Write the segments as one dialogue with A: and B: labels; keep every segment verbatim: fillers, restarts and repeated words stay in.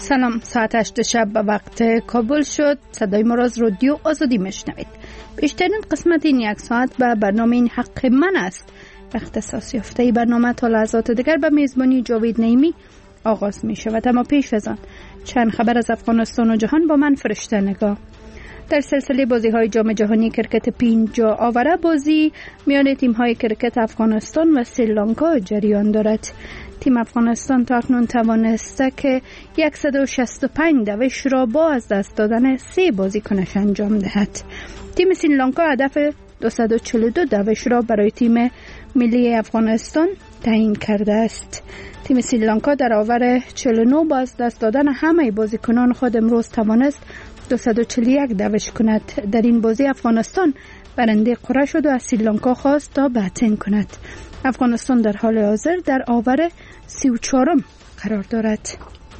A: سلام، ساعت هشت شب به وقت کابل شد. صدای ما را از رادیو آزادی میشنوید. بیشترین قسمت این یک ساعت به برنامه این حق من است. اختصاص یافته برنامه تا لحظات دیگر به میزبانی جاوید نعیمی آغاز می شود. اما پیش از آن چند خبر از افغانستان و جهان با من فرشته نگاه. در سلسله بازی های جام جهانی کرکت پینجا آوره بازی میان تیم های کرکت افغانستان و سریلانکا جریان دارد. تیم افغانستان تا اکنون توانسته که صد و شصت و پنج دوش را با از دست دادن سه بازیکنش انجام دهد. تیم سریلانکا هدف دویست و چهل و دو دوش را برای تیم ملی افغانستان تعیین کرده است. تیم سریلانکا در آور چهل و نه با از دست دادن همه بازیکنان خود امروز توانست دویست و چهل و یک دوش کند. در این بازی افغانستان برنده قرعه شد و از سریلانکا خواست تا بتن کند. افغانستان در حال حاضر در آور سی و چهارم قرار دارد.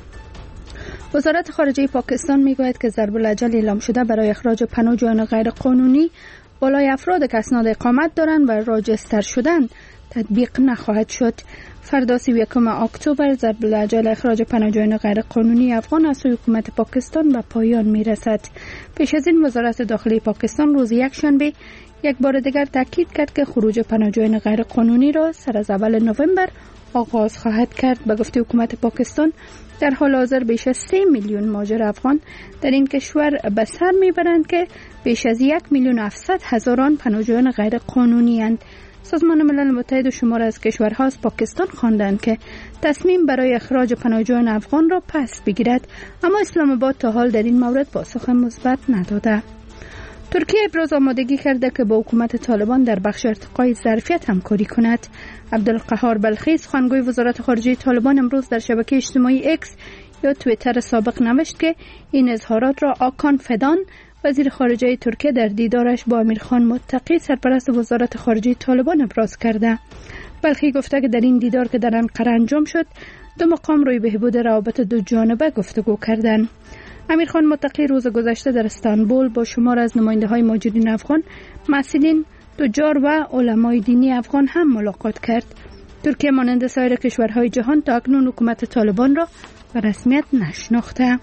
A: وزارت خارجه پاکستان میگوید که ضرب الاجل اعلام شده برای اخراج پناهجویان غیر قانونی بالای افراد که اسناد اقامت دارند و راجستر شدن تطبیق نخواهد شد. فردا سی و یکم اکتبر ضرب الاجل اخراج پناهجویان غیر قانونی افغان از سوی حکومت پاکستان به پایان میرسد. پیش از این وزارت داخلی پاکستان روز یکشنبه یک بار دیگر تاکید کرد که خروج پناهجویان غیر قانونی را سر از اول نوامبر آغاز خواهد کرد. به گفته حکومت پاکستان در حال حاضر بیش از سه میلیون مهاجر افغان در این کشور به سر میبرند که بیش از یک میلیون و هفتصد هزاران پناهجویان غیر قانونی اند. سازمان ملل متحد و شمار از کشورها از پاکستان خواندند که تصمیم برای اخراج پناهجویان افغان را پس بگیرد، اما اسلام آباد تا حال در این مورد پاسخ مثبت نداده. ترکیه ابراز آمادگی کرده که با حکومت طالبان در بخش ارتقای ظرفیت همکاری کند. عبدالقهار بلخی سخنگوی وزارت خارجه طالبان امروز در شبکه اجتماعی اکس یا توییتر سابق نوشت که این اظهارات را آکان فدان وزیر خارجه ترکیه در دیدارش با امیرخان متقی سرپرست وزارت خارجه طالبان ابراز کرده. بلخی گفته که در این دیدار که در انقره انجام شد دو مقام روی بهبود روابط دو جانبه گفتگو کردند. امیرخان متقی روز گذشته در استانبول با شمار از نماینده های مهاجرین افغان، مسئولین، تجار و علمای دینی افغان هم ملاقات کرد. ترکیه مانند سایر کشورهای جهان تا اکنون حکومت طالبان را به رسمیت نشناخته.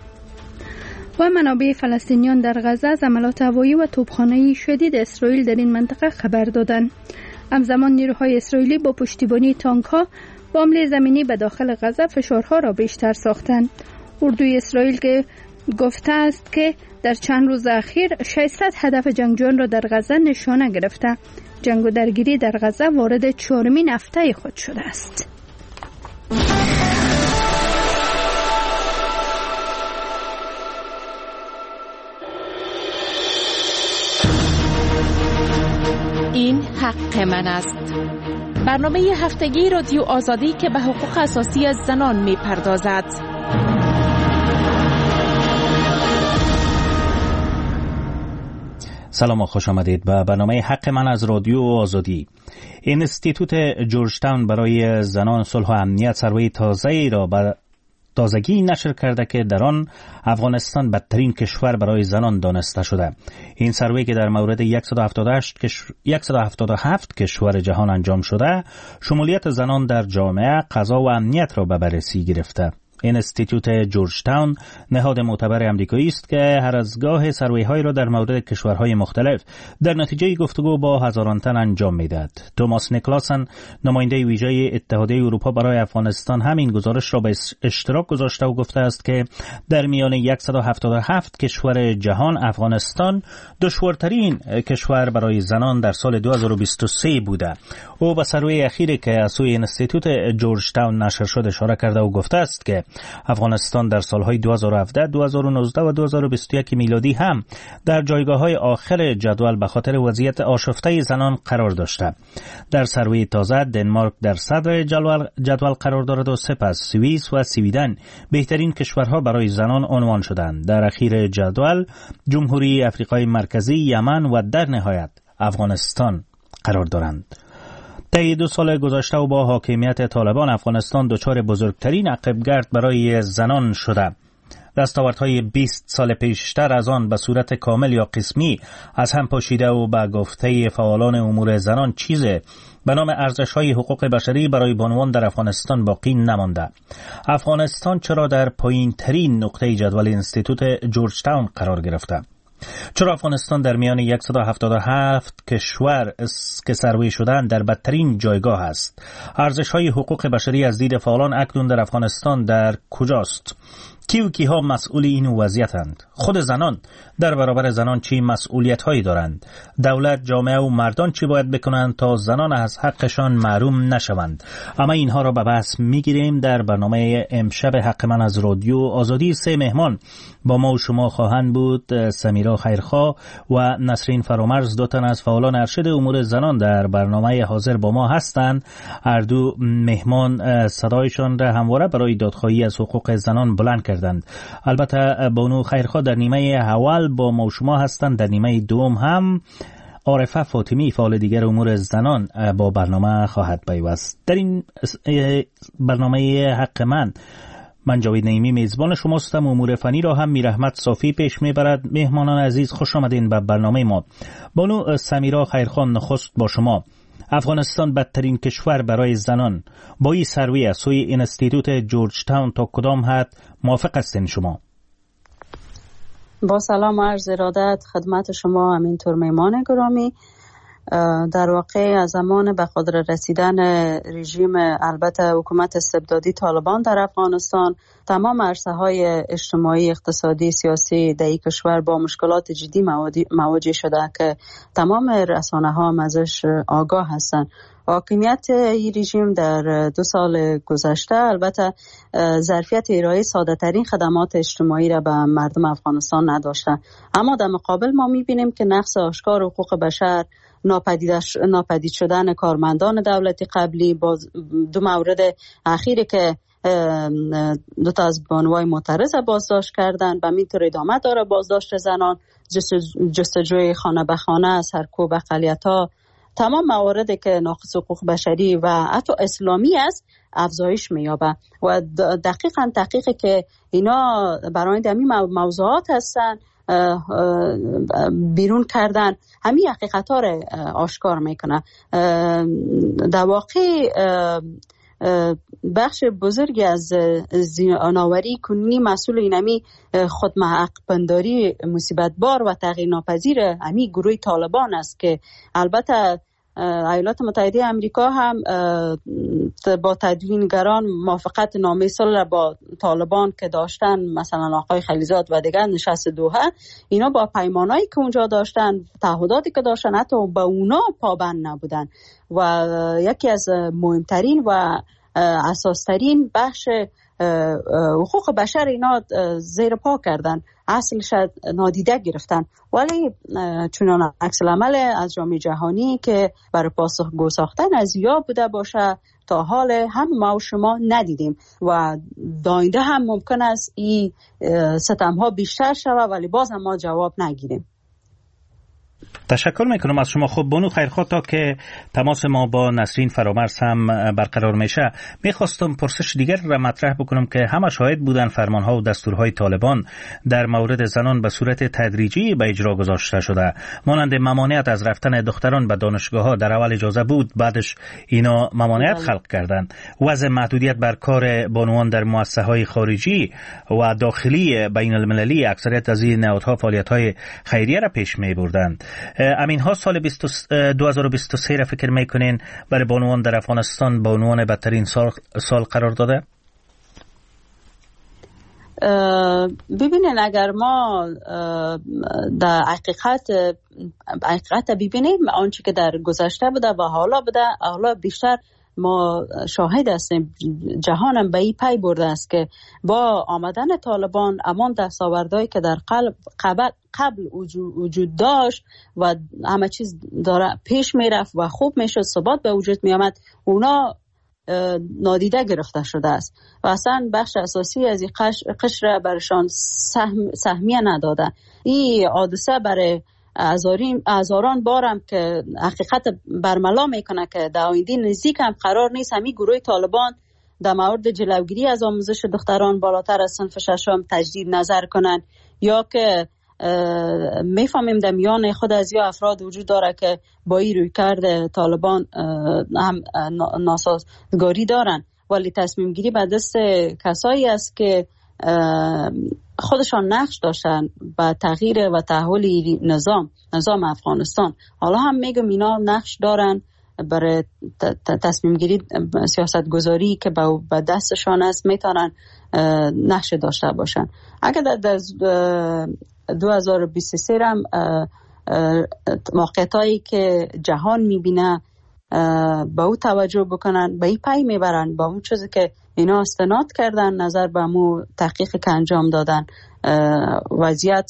A: و منابع فلسطینیان در غزه از حملات هوایی و توپخانه‌ای شدید اسرائیل در این منطقه خبر دادند. همزمان نیروهای اسرائیلی با پشتیبانی تانک‌ها با حمله زمینی به داخل غزه فشارها را بیشتر ساختند. اردوی اسرائیل که گفته است که در چند روز اخیر ششصد هدف جنگجویان را در غزه نشانه گرفته. جنگ و درگیری در غزه وارد چهارمین هفته خود شده است.
B: این حق من است. برنامه هفتگی رادیو آزادی که به حقوق اساسی از زنان می پردازد.
C: سلام و خوش آمدید به برنامه حق من از رادیو آزادی. اینستیتوت جورج تاون برای زنان صلح و امنیت سروی تازه‌ای را به تازگی نشر کرده که در آن افغانستان بدترین کشور برای زنان دانسته شده. این سروی که در مورد صد و هفتاد و هفت کشور جهان انجام شده، شمولیت زنان در جامعه، قضا و امنیت را به بررسی گرفته. اینستیتوت جورج تاون نهاد معتبر آمریکایی است که هر از گاه سروی‌های را در مورد کشورهای مختلف در نتیجه گفتگو با هزاران تن انجام می‌دهد. توماس نیکلاسن، نماینده ویژه اتحادیه اروپا برای افغانستان، همین گزارش را به اشتراک گذاشته و گفته است که در میان صد و هفتاد و هفت کشور جهان افغانستان دشوارترین کشور برای زنان در سال دو هزار و بیست و سه بوده. او به سروی اخیری که از سوی اینستیتوت جورج تاون نشر شد اشاره کرده و گفته است که افغانستان در سالهای دو هزار و هفده، دو هزار و نوزده و دو هزار و بیست و یک میلادی هم در جایگاه‌های آخر جدول به خاطر وضعیت آشفته زنان قرار داشته. در سروی تازه دنمارک در صدر جدول, جدول قرار دارد و سپس سوئیس و سویدن بهترین کشورها برای زنان عنوان شدند. در اخیر جدول جمهوری افریقای مرکزی، یمن و در نهایت افغانستان قرار دارند. طی دو سال گذشته و با حاکمیت طالبان افغانستان دچار بزرگترین عقبگرد برای زنان شده. دستاوردهای بیست سال پیشتر از آن به صورت کامل یا قسمی از هم پاشیده و به گفته فعالان امور زنان چیز به نام ارزش‌های حقوق بشری برای بانوان در افغانستان باقی نمانده. افغانستان چرا در پایین‌ترین نقطه جدول انستیتوت جورج تاون قرار گرفته؟ چرا افغانستان در میان صد و هفتاد و هفت کشور که سروی شدن در بدترین جایگاه است؟ ارزش‌های حقوق بشری از دید فعالان اکنون در افغانستان در کجاست؟ کی و کیها مسئول این وضعیتند؟ خود زنان در برابر زنان چی مسئولیت هایی دارند؟ دولت، جامعه و مردان چی باید بکنند تا زنان از حقشان محروم نشوند؟ اما اینها را به بحث میگیریم در برنامه امشب حق من از رادیو آزادی. سه مهمان با ما و شما خواهند بود: سمیرا خیرخواه و نسرین فرامرز، دو تن از فعالان ارشد امور زنان در برنامه حاضر با ما هستند. هر دو مهمان صدایشان را همواره برای دادخواهی از حقوق زنان بلند کردند. البته بانو خیرخواه در نیمه اول با ما و شما هستند، در نیمه دوم هم عارفه فاطمی، فعال دیگر امور زنان، با برنامه خواهد پیوست. در این برنامه حق من من جاوید نعیمی میزبان شماستم. امور فنی را هم میرحمت صافی پیش میبرد. مهمانان عزیز خوش آمدین به برنامه ما. بانو سمیرا خیرخواه، نخست با شما. افغانستان بدترین کشور برای زنان، با این سروی از سوی انستیتوت جورج تاون تا کدام حد موافق هستین شما؟
D: با سلام و عرض ارادت خدمت شما، همینطور میمان گرامی. در واقع از زمان به قدرت رسیدن رژیم، البته حکومت استبدادی طالبان در افغانستان، تمام عرصه‌های اجتماعی، اقتصادی، سیاسی در این کشور با مشکلات جدی مواجه شده که تمام رسانه‌ها هم ازش آگاه هستند. حاکمیت این رژیم در دو سال گذشته البته ظرفیت ارائه ساده ترین خدمات اجتماعی را به مردم افغانستان نداشته، اما در مقابل ما می‌بینیم که نقض آشکار حقوق بشر، ناپدید شدن کارمندان دولتی قبلی، باز دو مورد اخیری که دو تا از بانوای معترض بازداشت کردن، به همینطور ادامه داره بازداشت زنان، جستجوی خانه به خانه، سرکوب اقلیت‌ها، تمام مواردی که ناقض حقوق بشری و حتی اسلامی است افزایش می‌یابه و دقیقاً تحقیقی که اینا برای همین موضوعات هستن بیرون کردن همین حقیقت‌ها را آشکار میکنه. در واقع بخش بزرگی از زناوری کنونی مسئول اینمی خودمحق پنداری مصیبت بار و تغییر ناپذیر همین گروه طالبان است که البته ایالات متحده آمریکا هم با تدوینگران موافقت نامه صلح با طالبان که داشتن، مثلا آقای خلیزاد و دیگر نشست دوحه، اینا با پیمانایی که اونجا داشتن، تعهداتی که داشتن، حتی به اونا پابند نبودن و یکی از مهمترین و اساسترین بخش حقوق بشر اینا زیر پا کردن، اصلش نادیده گرفتن. ولی چنان عکس العمل از جامعه جهانی که برای پاسخگو ساختن از یا بوده باشه تا حال هم ما و شما ندیدیم و داینده هم ممکن است این ستم ها بیشتر شود ولی باز هم ما جواب نگیریم.
C: تشکر میکنم از شما. خب بانو خیرخواه، تا که تماس ما با نسرین فرامرز هم برقرار میشه، میخواستم پرسش دیگر را مطرح بکنم که همه شاهد بودن فرمانها و دستورهای طالبان در مورد زنان به صورت تدریجی به اجرا گذاشته شده، مانند ممانعت از رفتن دختران به دانشگاه ها. در اول اجازه بود، بعدش اینا ممانعت خلق کردند. وضع محدودیت بر کار بانوان در مؤسسه های خارجی و داخلی بین المللی، اکثریت از این نهادها فعالیت های خیریه را پیش می بردند. امین ها سال دو هزار و بیست و سه را فکر میکنین برای بانوان در افغانستان به عنوان بدترین سال, سال قرار داده؟
D: ببینین، اگر ما در حقیقت حقیقت ببینیم آنچه که در گذشته بوده و حالا بوده، حالا بیشتر ما شاهد هستیم، جهانم به این پی برده است که با آمدن طالبان امان دستاوردهایی که در قبل قبل وجود داشت و همه چیز داره پیش میرفت و خوب میشد، ثبات به وجود می آمد، اونا نادیده گرفته شده است و اصلا بخش اساسی از این قشر برشان سهم سهمیه نداده. این حادثه برای هزاران بارم که حقیقت برملا میکنه که در آینده نزدیک هم قرار نیست همین گروه طالبان در مورد جلوگیری از آموزش دختران بالاتر از صنف ششم تجدید نظر کنن، یا که میفهمیم در میان خود از یا افراد وجود داره که با این روی کرده طالبان هم ناسازگاری دارن، ولی تصمیم گیری به دست کسایی است که خودشان نقش داشتن به تغییر و تحول نظام نظام افغانستان. حالا هم میگم اینا نقش دارن برای تصمیم گیری، سیاست گذاری که به دستشان است میتونن نقش داشته باشن. اگر در دو هزار و بیست و سه هم موقعیتایی که جهان میبینه به او توجه بکنن، به این پی میبرن، با اون چیزی که اینا استناد کردن نظر به مو تحقیق که انجام دادن، وضعیت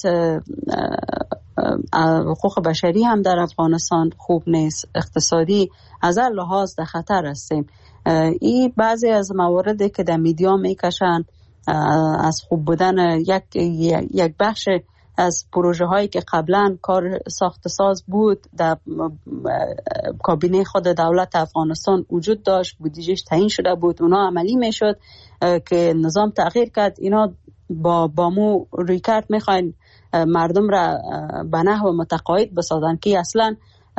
D: حقوق بشری هم در افغانستان خوب نیست، اقتصادی از هر لحاظ در خطر هستیم. این بعضی از مواردی که در میدیا میکشن از خوب بودن یک یک بخش از پروژه هایی که قبلا کار ساخت ساز بود در کابینه خود دولت افغانستان وجود داشت، بودجهش تعیین شده بود، اونا عملی میشد که نظام تغییر کرد. اینا با با مو روی کرد میخواین مردم را به نحو متقاعد بسازن که اصلا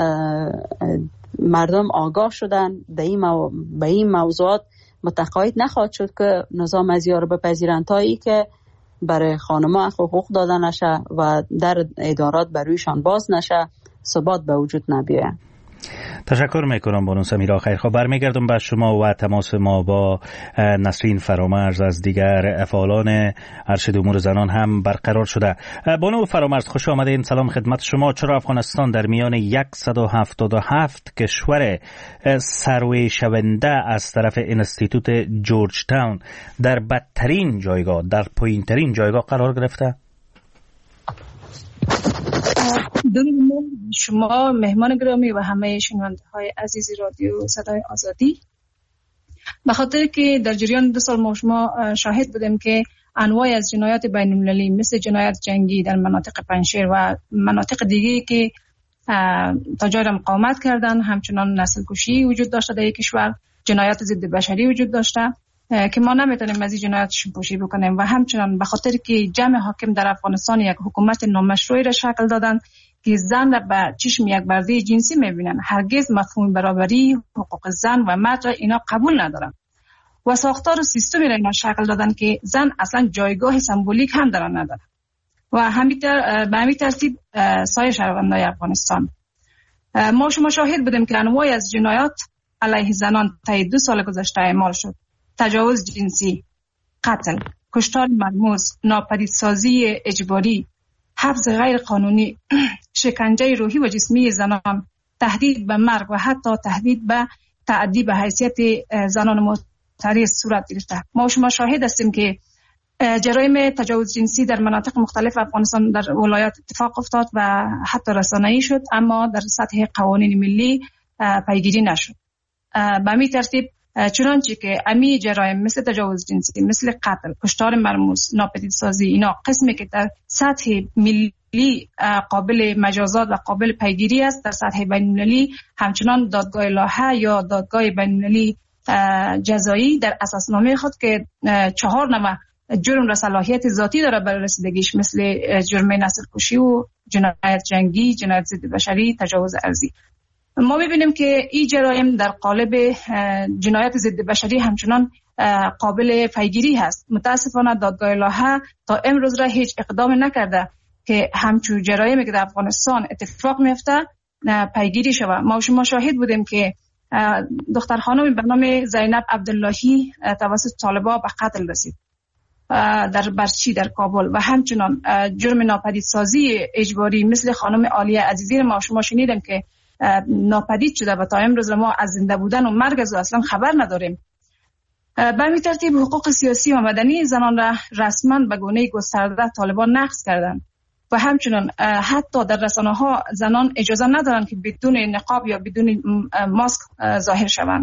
D: مردم آگاه شدن به این مو... به این موضوعات متقاعد نخواهد شد که نظام از یارو بپذیرن تا ای که برای خانم‌ها حقوق داده نشه و در ادارات برویشان باز نشه، ثبات به وجود نبیاید.
C: تشکر میکنم بانو سمیرا خیرخواه. برمیگردم به شما و تماس ما با نسرین فرامرز از دیگر فعالان ارشد امور زنان هم برقرار شده. بانو فرامرز خوش آمدین. سلام خدمت شما. چرا افغانستان در میان صد و هفتاد و هفت کشور سروی شونده از طرف انستیتوت جورج تاون در بدترین جایگاه، در پایینترین جایگاه قرار گرفته؟
E: درود شما مهمان گرامی و همه شنونده های عزیز رادیو صدای آزادی. به خاطر که در جریان دو سال ما شما شاهد بودیم که انواع از جنایات بین المللی مثل جنایت جنگی در مناطق پنجشیر و مناطق دیگه که تا جای مقاومت کردن، همچنان نسل کشی وجود داشته در کشور، جنایات ضد بشری وجود داشته که ما نمیتونیم از این جنایاتش پوشی بکنیم و همچنان به خاطر که جمع حاکم در افغانستان یک حکومت نامشروعی را شکل دادن که زن را به چشم یک برده جنسی میبینن، هرگز مفهوم برابری، حقوق زن و مرد را اینا قبول ندارن و ساختار و سیستمی را اینا شکل دادن که زن اصلا جایگاه سمبولیک هم در آن نداره و همین به همین ترتیب سایر شهروندان افغانستان. ما شما شاهد بودیم که انواع از جنایات علیه زنان طی دو سال گذشته اعمال شد: تجاوز جنسی، قتل، کشتار ملموس، ناپدیدسازی اجباری، حبس غیر قانونی، شکنجه روحی و جسمی زنان، تهدید به مرگ و حتی تهدید به تعدی به حیثیت زنان معترض صورت گرفته. ما شما شاهد هستیم که جرایم تجاوز جنسی در مناطق مختلف افغانستان در ولایات اتفاق افتاد و حتی رسانه‌ای شد، اما در سطح قوانین ملی پیگیری نشد. به همین ترتیب چنانچه که امی جرایم مثل تجاوز جنسی، مثل قتل، کشتار ملموس، ناپدیدسازی، اینا قسمی که در سطح ملی قابل مجازات و قابل پیگیری است، در سطح بین‌المللی همچنان دادگاه لاهه یا دادگاه بین‌المللی جزایی در اساسنامه خود که چهار نوع جرم را صلاحیت ذاتی داره برای رسیدگیش، مثل جرم نسل کشی و جنایت جنگی، جنایت ضد بشری، تجاوز ارضی. ما می‌بینیم که این جرایم در قالب جنایت ضد بشری همچنان قابل پیگیری هست. متاسفانه دادگاه لاهه تا امروز را هیچ اقدام نکرده که همچون جرایمی که در افغانستان اتفاق میفته پیگیری شود. ما شما شاهد بودیم که دختر خانم به نام زینب عبداللهی توسط طالبان به قتل رسید در برچی در کابل و همچنان جرم ناپدیدسازی اجباری مثل خانم عالیه عزیزی ما شما شنیدیم که ناپدید شده و تا امروز ما از زنده بودن و مرگ از اصلا خبر نداریم. به همین ترتیب حقوق سیاسی و مدنی زنان را رسما به گونه گسترده طالبان نقض کردند و همچنان حتی در رسانه ها زنان اجازه ندارند که بدون نقاب یا بدون ماسک ظاهر شوند.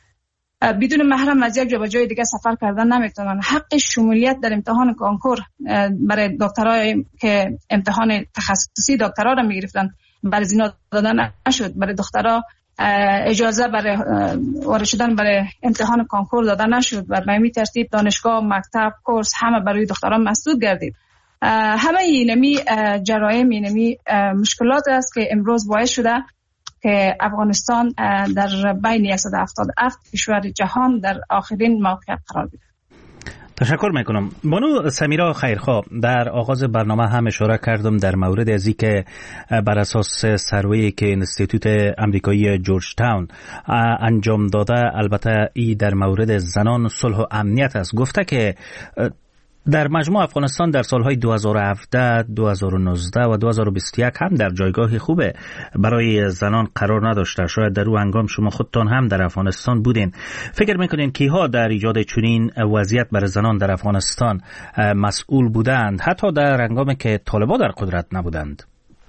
E: بدون محرم از یک جا به جای دیگه سفر کردن نمیتونن. حق شمولیت در امتحان کنکور برای دکترای که امتحان تخصصی دکترا را میگرفتن برای زینا دادن نشد. برای دخترها اجازه برای وارد شدن برای امتحان کنکور داده نشد و به این ترتیب دانشگاه، مکتب، کورس همه برای دختران مسدود گردید. همه اینمی جرایم، اینمی مشکلات است که امروز باعث شده که افغانستان در بین صد و هفتاد و هفت کشور جهان در آخرین موقعیت قرار بگیرد.
C: تشکر میکنم. بانو سمیرا خیرخواه، در آغاز برنامه هم اشاره کردم در مورد ازی که بر اساس سروی که انستیتوت امریکایی جورج تاون انجام داده، البته ای در مورد زنان، صلح و امنیت است، گفته که در مجموع افغانستان در سالهای دو هزار و هفده، دو هزار و نوزده و دو هزار و بیست و یک هم در جایگاه خوبه برای زنان قرار نداشته. شاید در او هنگام شما خودتان هم در افغانستان بودین. فکر میکنین کیها در ایجاد چنین وضعیت برای زنان در افغانستان مسئول بودند، حتی در هنگامی که طالبان در قدرت نبودند؟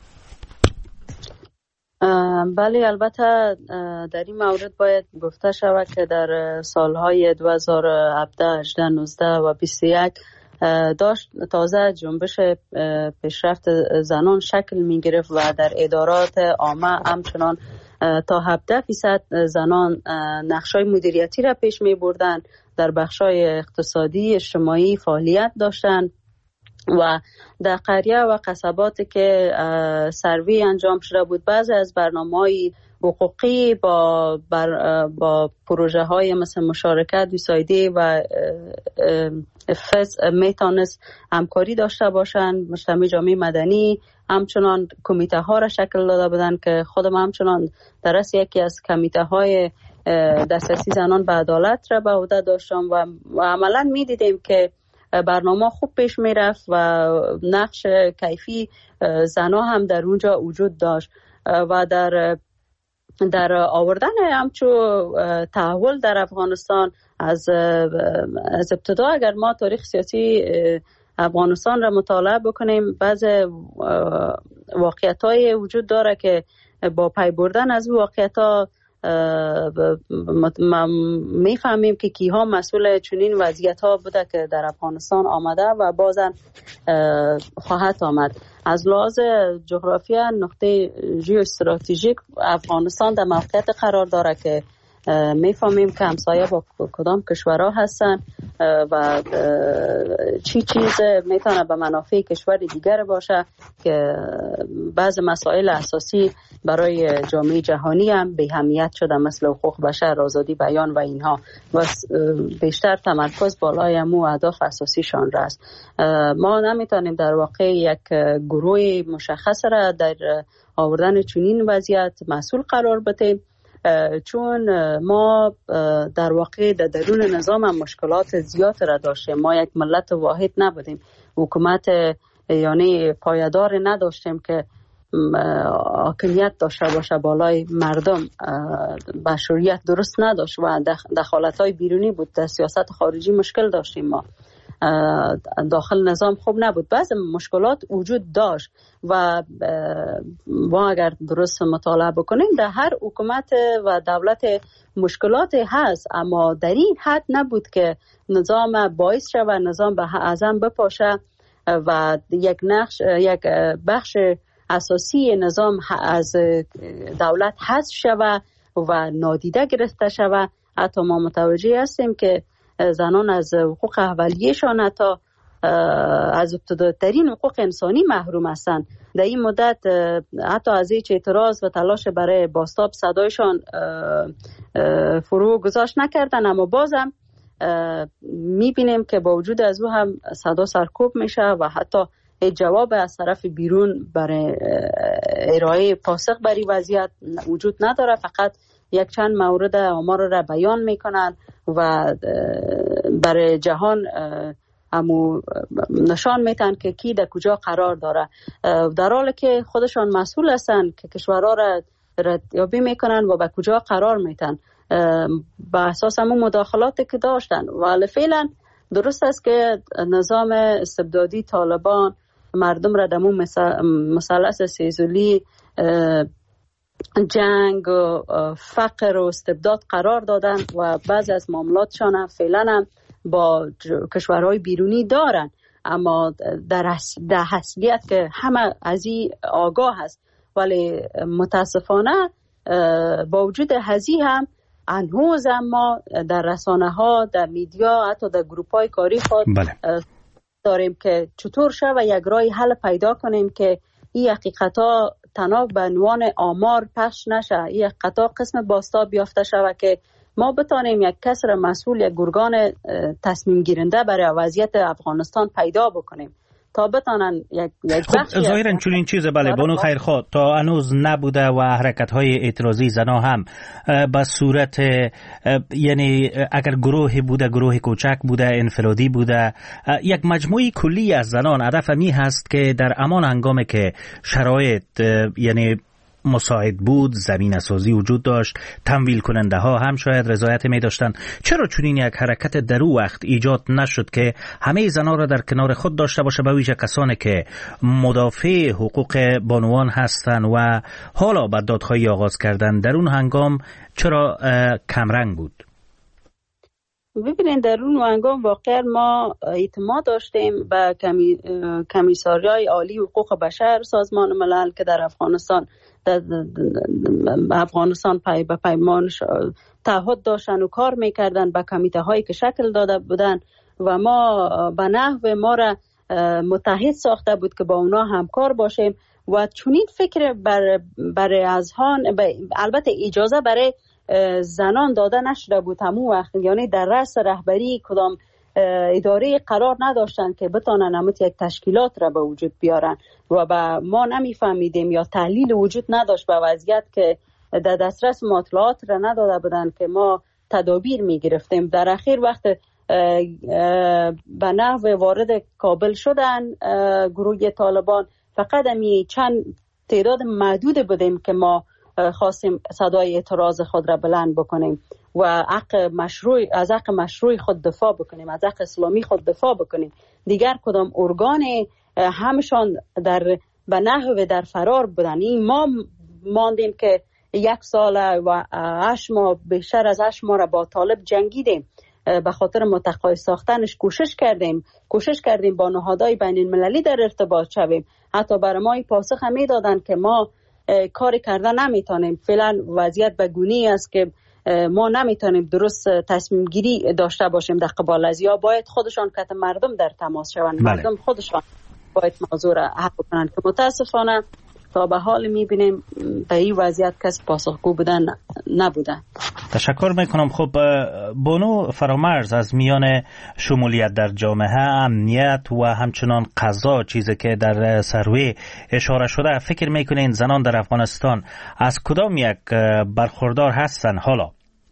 D: بله، البته در این مورد باید گفته شود که در سالهای دو هزار و هفده، هجده، نوزده و بیست و یک داشت تازه جنبش پیشرفت زنان شکل می گرفت و در ادارات عامه همچنان تا هفده فیصد زنان نقشای مدیریتی را پیش می بردن، در بخشای اقتصادی اجتماعی فعالیت داشتند و در قریه و قصباتی که سروی انجام شده بود، بعضی از برنامه‌های حقوقی با با پروژه های مثل مشارکت بی‌سایده و فز میتونست همکاری داشته باشند. مجتمع جامعه مدنی همچنان کمیته ها را شکل داده بودن که خودم همچنان در رأس یکی از کمیته های دسترسی زنان به عدالت را به عهده داشتم و, و عملا می دیدیم که برنامه خوب پیش می رفت و نقش کیفی زنها هم در اونجا وجود داشت و در در آوردن همچو تحول در افغانستان از از ابتدا اگر ما تاریخ سیاسی افغانستان را مطالعه بکنیم، بعض واقعیت‌های وجود داره که با پی بردن از واقعیت‌ها میفهمیم که کیها مسئول چنین وضعیت‌ها بوده که در افغانستان آمده و بازم خواهد آمد. از لحاظ جغرافیا نقطه ژئو استراتژیک افغانستان در موقعیت قرار داره که میفهمیم که همسایه با کدام کشورها هستن و چی چیز میتونه به منافع کشور دیگر باشه که بعض مسائل اساسی برای جامعه جهانی هم به اهمیت شده، مثل حقوق بشر، آزادی بیان و اینها، و بیشتر تمرکز بالای امو اهداف اساسیشان است. ما نمیتونیم در واقع یک گروه مشخص را در آوردن چنین وضعیت مسئول قرار بدیم، چون ما در واقع در درون نظام هم مشکلات زیاد را داشتیم. ما یک ملت واحد نبودیم، حکومت یعنی پایدار نداشتیم که حاکمیت داشته باشه بالای مردم، مشروعیت درست نداشت و دخالت‌های بیرونی بود. در سیاست خارجی مشکل داشتیم، ما داخل نظام خوب نبود، بعض مشکلات وجود داشت و ما اگر درست مطالعه بکنیم در هر حکومت و دولت مشکلات هست، اما در این حد نبود که نظام باعث شد و نظام به اعظم بپاشه و یک نقش یک بخش اساسی نظام از دولت حذف شود و نادیده گرفته شود. حتی ما متوجه هستیم که زنان از حقوق اولیه‌شان حتی از ابتداترین حقوق انسانی محروم هستند. در این مدت حتی از هیچ اعتراض و تلاش برای بازتاب صدایشان فرو گذاشت نکردن، اما بازم میبینیم که با وجود از او هم صدا سرکوب میشه و حتی جواب از طرف بیرون برای ارائه پاسخ برای وضعیت وجود نداره. فقط یک چند مورد آمار را بیان میکنن و برای جهان همو نشان میتن که کی در کجا قرار داره، در حالی که خودشان مسئول هستن که کشورها را ردیابی میکنن و به کجا قرار میتن به اساس همون مداخلاتی که داشتن. ولی فعلا درست است که نظام استبدادی طالبان مردم را در مثلث سه‌ضلعی جنگ و فقر و استبداد قرار دادن و بعضی از معاملاتشان هم فعلا هم با کشورهای بیرونی دارن، اما در حسیت که همه از این آگاه هست، ولی متاسفانه با وجود هزی هم هنوز ما در رسانه ها، در میدیا، حتی در گروپ های کاری خود بله. داریم که چطور شد و یک راه حل پیدا کنیم که این حقیقت ها تنها به عنوان آمار پخش نشه، این حقیقت ها قسم بازتاب بیافته شود که ما بتانیم یک کس را مسئول، یک گرگان تصمیم گیرنده برای وضعیت افغانستان پیدا بکنیم تا بتانن یک یک
C: خب ظاهرا چون این چیزه بله بانو خیرخواه تا هنوز نبوده و حرکت های اعتراضی زنا هم به صورت یعنی اگر گروهی بوده، گروه کوچک بوده، انفرادی بوده، یک مجموعی کلی از زنان، هدف می هست که در امان هنگامی که شرایط یعنی مساعد بود، زمین سازی وجود داشت، تمویل کننده ها هم شاید رضایت می داشتن. چرا چنین یک حرکت در او وقت ایجاد نشد که همه زنان را در کنار خود داشته باشه، به ویژه کسانی که مدافع حقوق بانوان هستند و حالا به دادخواهی آغاز کردن؟ در اون هنگام چرا کمرنگ بود؟
D: ببینید در اون هنگام واقعا ما اعتماد داشتیم به کمی کمیساریای عالی حقوق بشر سازمان ملل که در افغانستان در افغانستان پای به پیمان تعهد داشتن و کار میکردن، به کمیته هایی که شکل داده بودن و ما به نحو ما را متحد ساخته بود که با اونا همکار باشیم و چنین فکر بر برای اذهان، البته اجازه برای زنان داده نشده بود همون وقت، یعنی در رأس رهبری کدام اداره قرار نداشتن که بتانن همت یک تشکیلات را به وجود بیارن و با ما نمیفهمیدیم یا تحلیل وجود نداشت به وضعیت که در دسترس مطالعات را نداده بودن که ما تدابیر میگرفتیم. در اخیر وقت به نحو وارد کابل شدن گروه طالبان، فقط همی چند تعداد محدود بودیم که ما خواستیم صدای اعتراض خود را بلند بکنیم و حق مشروع از حق مشروع خود دفاع بکنیم، از حق اسلامی خود دفاع بکنیم. دیگر کدام ارگان همشان در به نحو در فرار بودن. این ما ماندیم که یک سال و هشت ماه بیشتر از هشت ماه را با طالب جنگیدیم، به خاطر متقاعد ساختنش کوشش کردیم کوشش کردیم با نهادهای بین المللی در ارتباط شویم. حتی برای ما پاسخ هم دادن که ما کاری کردن نمیتونیم، فعلا وضعیت به گونه‌ای است که ما نمیتونیم درست تصمیم گیری داشته باشیم در قبال از یا باید خودشان که مردم در تماس شوند. مردم خودشان باید موضوع را حل کنند که متاسفانه تا به حال میبینیم به این وضعیت کس پاسخگو بودن نبودن.
C: تشکر میکنم. خب بانو فرامرز، از میان شمولیت در جامعه، امنیت و همچنان قضا، چیزی که در سروی اشاره شده، فکر میکنین زنان در افغانستان از کدام یک برخوردار هستن حالا؟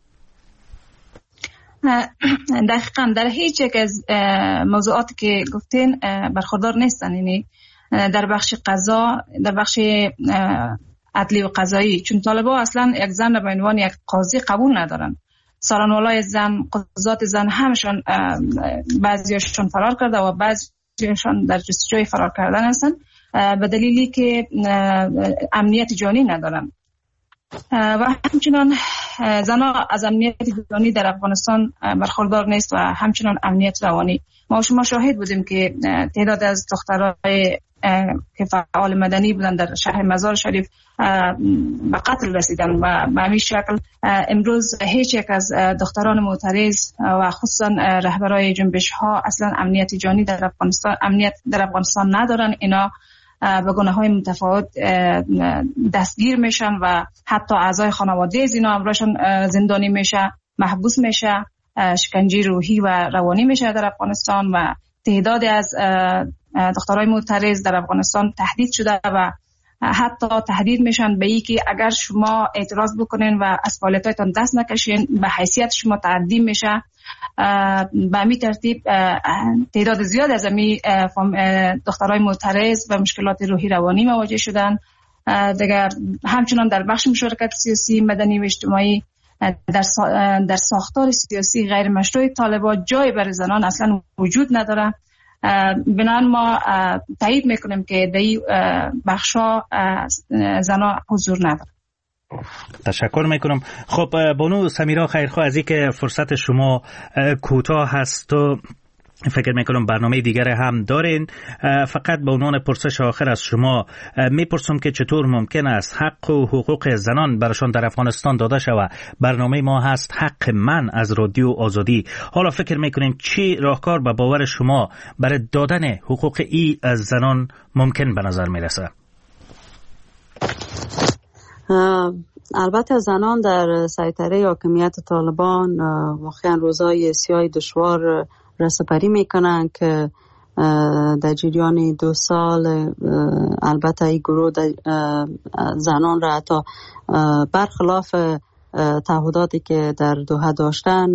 E: دقیقاً در هیچ یک از موضوعاتی که گفتین برخوردار نیستن، یعنی در بخش قضا، در بخش عدلی و قضایی، چون طالبا اصلا یک زن به عنوان یک قاضی قبول ندارن. سالانوالای زن، قضات زن همشون بعضیاشون فرار کرده و بعضیاشون در جستجوی فرار کردن هستن به دلیلی که امنیت جانی ندارن. و همچنان زنها از امنیت جانی در افغانستان برخوردار نیست و همچنان امنیت روانی. ما شما شاهد بودیم که تعداد از دخترای که فعال مدنی بودن در شهر مزار شریف به قتل رسیدن و به همین شکل امروز هیچ یک از دختران معترض و خصوصا رهبرای جنبش ها اصلا امنیت جانی در افغانستان امنیت در افغانستان ندارن. اینا به گناه‌های متفاوت دستگیر میشن و حتی اعضای خانواده از اینا امرشون زندانی میشه، محبوس میشه، شکنجه روحی و روانی میشه در افغانستان و تعدادی از دخترای معترض در افغانستان تهدید شده و حتی تهدید میشن به اینکه اگر شما اعتراض بکنین و از فعالیتاتون دست نکشین به حیثیت شما تعدی میشه. به همین ترتیب تعداد زیاد از همین دخترای معترض و مشکلات روحی روانی مواجه شدن. دیگر همچنان در بخش مشارکت سیاسی، مدنی و اجتماعی در در ساختار سیاسی غیر مشروع طالبان جای برای زنان اصلا وجود نداره. بنابراین ما تایید میکنیم که در این بخشا زنان حضور نداره.
C: تشکر میکنم. خب بانو سمیرا خیرخواه، از اینکه فرصت شما کوتاه هست و فکر میکنم برنامه دیگر هم دارین. فقط به عنوان پرسش آخر از شما میپرسم که چطور ممکن است حق و حقوق زنان برشان در افغانستان داده شود. برنامه ما هست حق من از رادیو آزادی. حالا فکر میکنیم چی راهکار به باور شما برای دادن حقوق ای از زنان ممکن به نظر میرسه؟
D: البته زنان در سیطره حاکمیت طالبان واقعا روزای سیاه دشوار را سپری میکنن که در جریان دو سال البته این گروه زنان را حتی برخلاف تعهداتی که در دوحه داشتن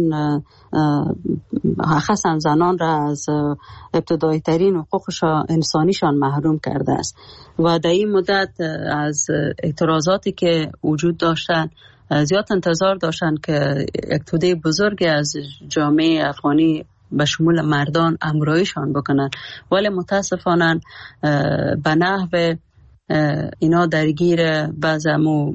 D: خاصا زنان را از ابتدایی ترین حقوق انسانیشان محروم کرده است و در این مدت از اعتراضاتی که وجود داشتن زیاد انتظار داشتن که یک توده بزرگ از جامعه افغانی به شمول مردان همراهیشان بکنن، ولی متاسفانه به نحو اینا درگیر بعضمو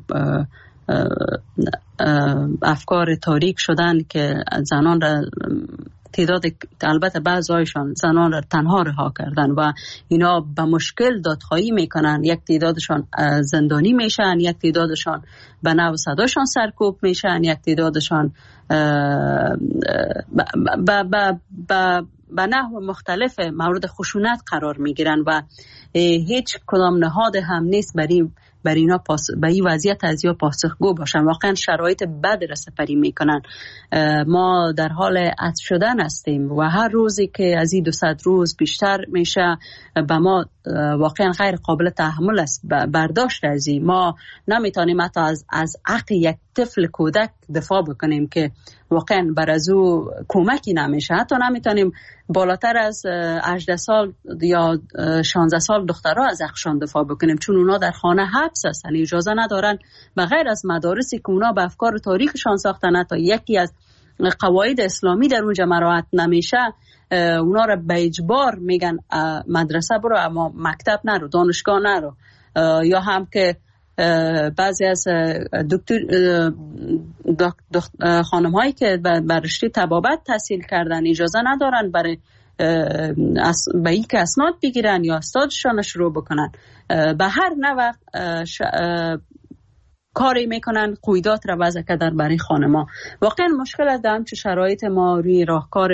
D: افکار تاریک شدن که زنان را تعداد البته بعضایشان زنان را تنها رها کردن و اینا به مشکل دادخواهی میکنن. یک تعدادشان زندانی میشن، یک تعدادشان به نحو صداشان سرکوب میشن، یک تعدادشان به نحو مختلف مورد خشونت قرار میگیرن و هیچ کدام نهاد هم نیست برای بر اینا پاس... به این وضعیت از یا پاسخگو باشن. واقعا شرایط بد را سپری میکنن. ما در حال عطش شدن هستیم و هر روزی که از این دوصد روز بیشتر میشه به ما واقعا غیر قابل تحمل است. برداشت از این ما نمیتونیم حتی از از حق یک طفل کودک دفاع بکنیم که واقعا بر از او کمکی نمیشه. حتی نمیتونیم بالاتر از هجده سال یا شانزده سال دخترها از حقشان دفاع بکنیم چون اونا در خانه حبس هستن، اجازه ندارن به غیر از مدارسی که اونا به افکار تاریخشان ساختن تا یکی از قواعد اسلامی در اونجا مراعات نمیشه اونا را به اجبار میگن مدرسه برو اما مکتب نرو، دانشگاه نرو. یا هم که بعضی از دکتر خانم هایی که بر رشته طبابت تحصیل کردن اجازه ندارن برای به این که اسناد بگیرن یا استادشان شروع بکنن. به هر نوع کاری میکنن قیودات را وضع کردن برای خانما. واقعا مشکل است در چه شرایط ما روی راهکار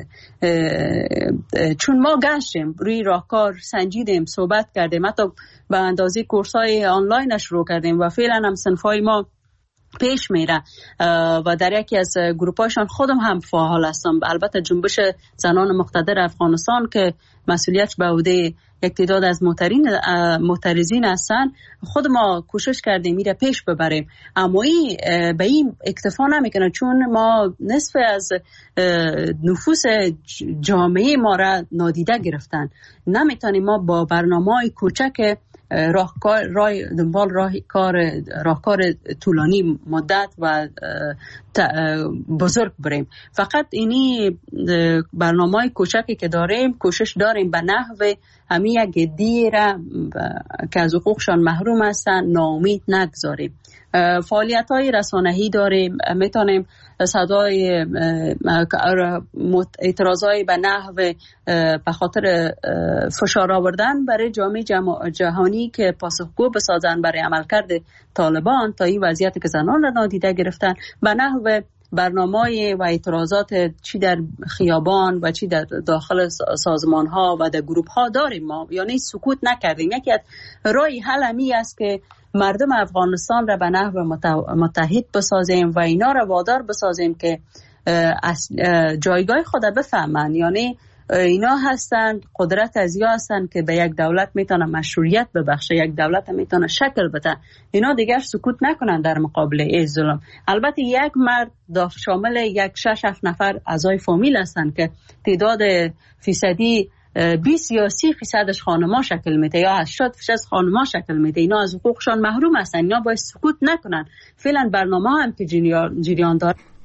D: چون ما گشتیم روی راهکار سنجیدیم، صحبت کردیم، حتی به اندازه کورس‌های آنلاین شروع کردیم و فعلا هم صنفای ما پیش میره و در یکی از گروپاشان خودم هم فعال هستم. البته جنبش زنان مقتدر افغانستان که مسئولیت به عهده یک تعداد از معترضین هستن، خود ما کوشش کردیم میره پیش ببریم، اما این به این اکتفا نمیکنه چون ما نصف از نفوس جامعه ما را نادیده گرفتن. نمیتونیم ما با برنامه‌های کوچک راهکار راه دنبال راهکار راهکار طولانی مدت و بزرگ بریم. فقط اینی برنامه‌های کوچکی که داریم کوشش داریم به نحو همین یک دی را که از حقوقشان محروم هستن ناامید نگذاریم. فعالیت‌های رسانه‌ای داریم، میتونیم صدای اعتراضای به نحو به خاطر فشار آوردن برای جامعه جهانی که پاسخگو بسازن برای عملکرد طالبان تا این وضعیتی که زنان را نادیده گرفتن به نحو برنامه‌های و اعتراضات چی در خیابان و چی در داخل سازمان‌ها و در گروپ‌ها داریم. ما یعنی سکوت نکردیم. یکی از راهی حل همی است که مردم افغانستان را به نحو متحد بسازیم و اینا را وادار بسازیم که جایگاه خود بفهمن. یعنی اینا هستن قدرت ازیا هستن که به یک دولت میتونه مشروعیت ببخشه، یک دولت میتونه شکل بده. اینا دیگر سکوت نکنن در مقابل این ظلم. البته یک مرد شامل یک شش هفت نفر اعضای فامیل هستن که تعداد فیصدی بیست یا سی فیصدش خانما شکل میده یا هشتاد فیصد خانما شکل میده. اینا از حقوقشان محروم هستن، اینا باید سکوت نکنن. فعلا برنامه هم که جریان داره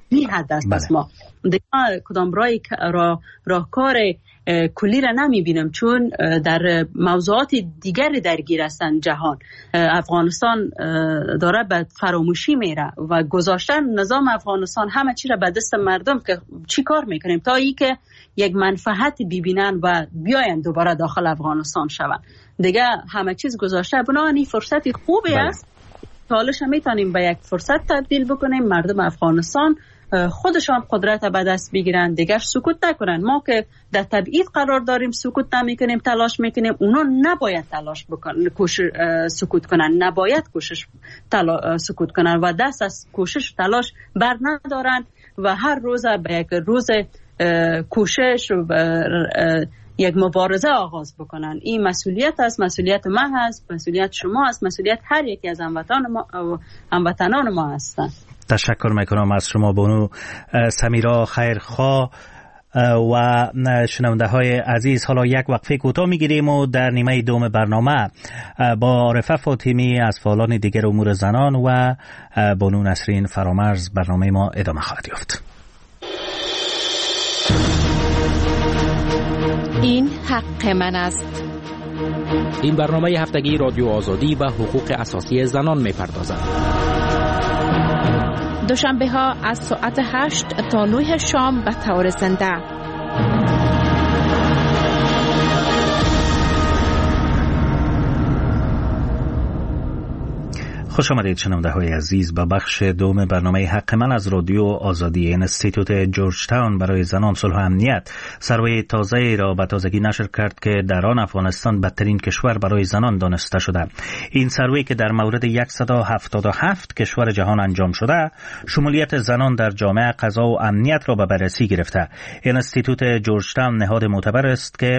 D: این حد است. بله. ما دیگه کدام رای را راهکار کلی را نمی بینم، چون در موضوعات دیگری درگیر هستند جهان. افغانستان داره به فراموشی میره و گذاشتن نظام افغانستان همه چی را به دست مردم که چی کار میکنیم تا ای که یک منفعت ببینن و بیاین دوباره داخل افغانستان شون. دیگه همه چیز گذاشته، بنابراین فرصتی خوبی بله. است. حالش هم میتونیم به یک فرصت تبدیل بکنیم، مردم افغانستان خودشان قدرت به دست بگیرن، دیگر سکوت نکنن. ما که در تبعید قرار داریم سکوت نمیکنیم، تلاش میکنیم، اونا نباید تلاش بکنن، کوشش سکوت کنن، نباید کوشش تلا... سکوت کنن و دست از کوشش تلاش بر ندارن و هر روز به یک روز کوشش و یک مبارزه آغاز بکنن. این مسئولیت است، مسئولیت ما هست، مسئولیت شما است، مسئولیت هر یکی از هموطنان ما هموطنان ما هستند.
C: تشکر میکنم از شما بانو سمیرا خیرخواه. و شنونده های عزیز، حالا یک وقفه کوتاه میگیریم و در نیمه دوم برنامه با عارفه فاطمی از فعالان دیگر امور زنان و بانو نسرین فرامرز برنامه ما ادامه خواهد یافت.
B: این حق من است.
F: این برنامه هفتگی رادیو آزادی و حقوق اساسی زنان میپردازد.
B: دوشنبه ها از ساعت هشت تا نه شام به طور زنده.
C: خوش آمدید شنونده های عزیز به بخش دوم برنامه حق من از رادیو آزادی. انستیتوت جورج تاون برای زنان، صلح و امنیت سروی تازه را به تازگی نشر کرد که در آن افغانستان بدترین کشور برای زنان دانسته شده. این سروی که در مورد صد و هفتاد و هفت کشور جهان انجام شده، شمولیت زنان در جامعه، قضا و امنیت را به بررسی گرفته. انستیتوت جورج تاون نهاد معتبر است که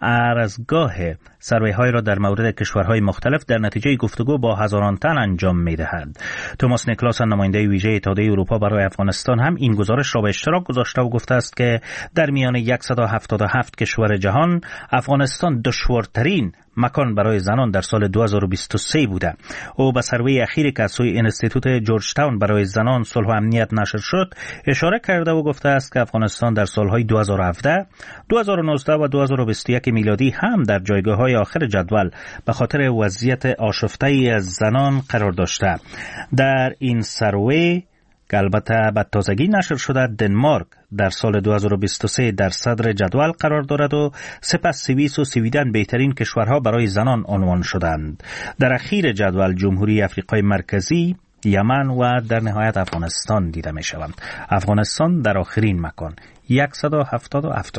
C: ارزگاه سروی های را در مورد کشورهای مختلف در نتیجه گفتگو با هزاران تن انجام می‌دهد. توماس نیکلاس، نماینده ویژه اتحادیه اروپا برای افغانستان، هم این گزارش را به اشتراک گذاشته و گفته است که در میان صد و هفتاد و هفت کشور جهان افغانستان دشوارترین مکان برای زنان در سال دو هزار و بیست و سه بوده. او به سروی اخیری که از سوی انستیتوت جورج تاون برای زنان، صلح و امنیت نشر شد اشاره کرده و گفته است که افغانستان در سالهای دو هزار و هفده، دو هزار و نوزده و دو هزار و بیست و یک میلادی هم در جایگاه‌های آخر جدول به خاطر وضعیت آشفته‌ای از زنان قرار داشته. در این سروی که البته به تازگی نشر شده، دنمارک در سال دو هزار و بیست و سه در صدر جدول قرار دارد و سپس سوئیس و سویدن بهترین کشورها برای زنان عنوان شدند. در اخیر جدول جمهوری افریقای مرکزی، یمن و در نهایت افغانستان دیده می شوند. افغانستان در آخرین مکان صد و هفتاد و هفت.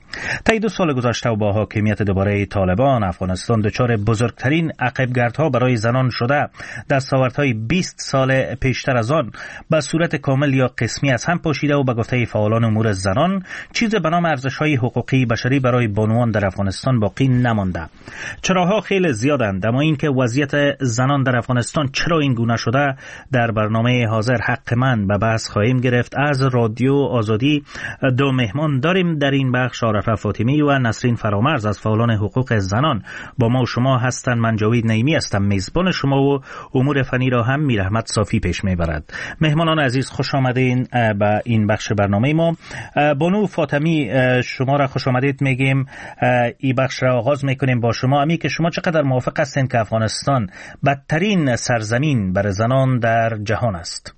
C: طی دو سال گذشته و با حاکمیت دوباره طالبان، افغانستان دچار بزرگترین عقبگردها برای زنان شده. دستاوردهای بیست سال پیشتر از آن به صورت کامل یا قسمی از هم پاشیده و به گفته فعالان امور زنان چیز به نام ارزش‌های حقوقی بشری برای بانوان در افغانستان باقی نمانده. چراها خیلی زیادند، اما اینکه وضعیت زنان در افغانستان چرا این گونه شده در برنامه حاضر حق من به بحث خواهیم گرفت. از رادیو آزادی دو مهمان داریم در این بخش، عارفه فاطمی و نسرین فرامرز از فعالان حقوق زنان با ما و شما هستند. من جاوید نعیمی هستم، میزبان شما و امور فنی را هم میرحمت صافی پیش میبرد. مهمانان عزیز خوش آمدین به این بخش برنامه ما. بانو فاطمی شما را خوش آمدید میگیم. این بخش را آغاز میکنیم با شما. امی که شما چقدر موافق هستین که افغانستان بدترین سرزمین برای زنان در جهان است؟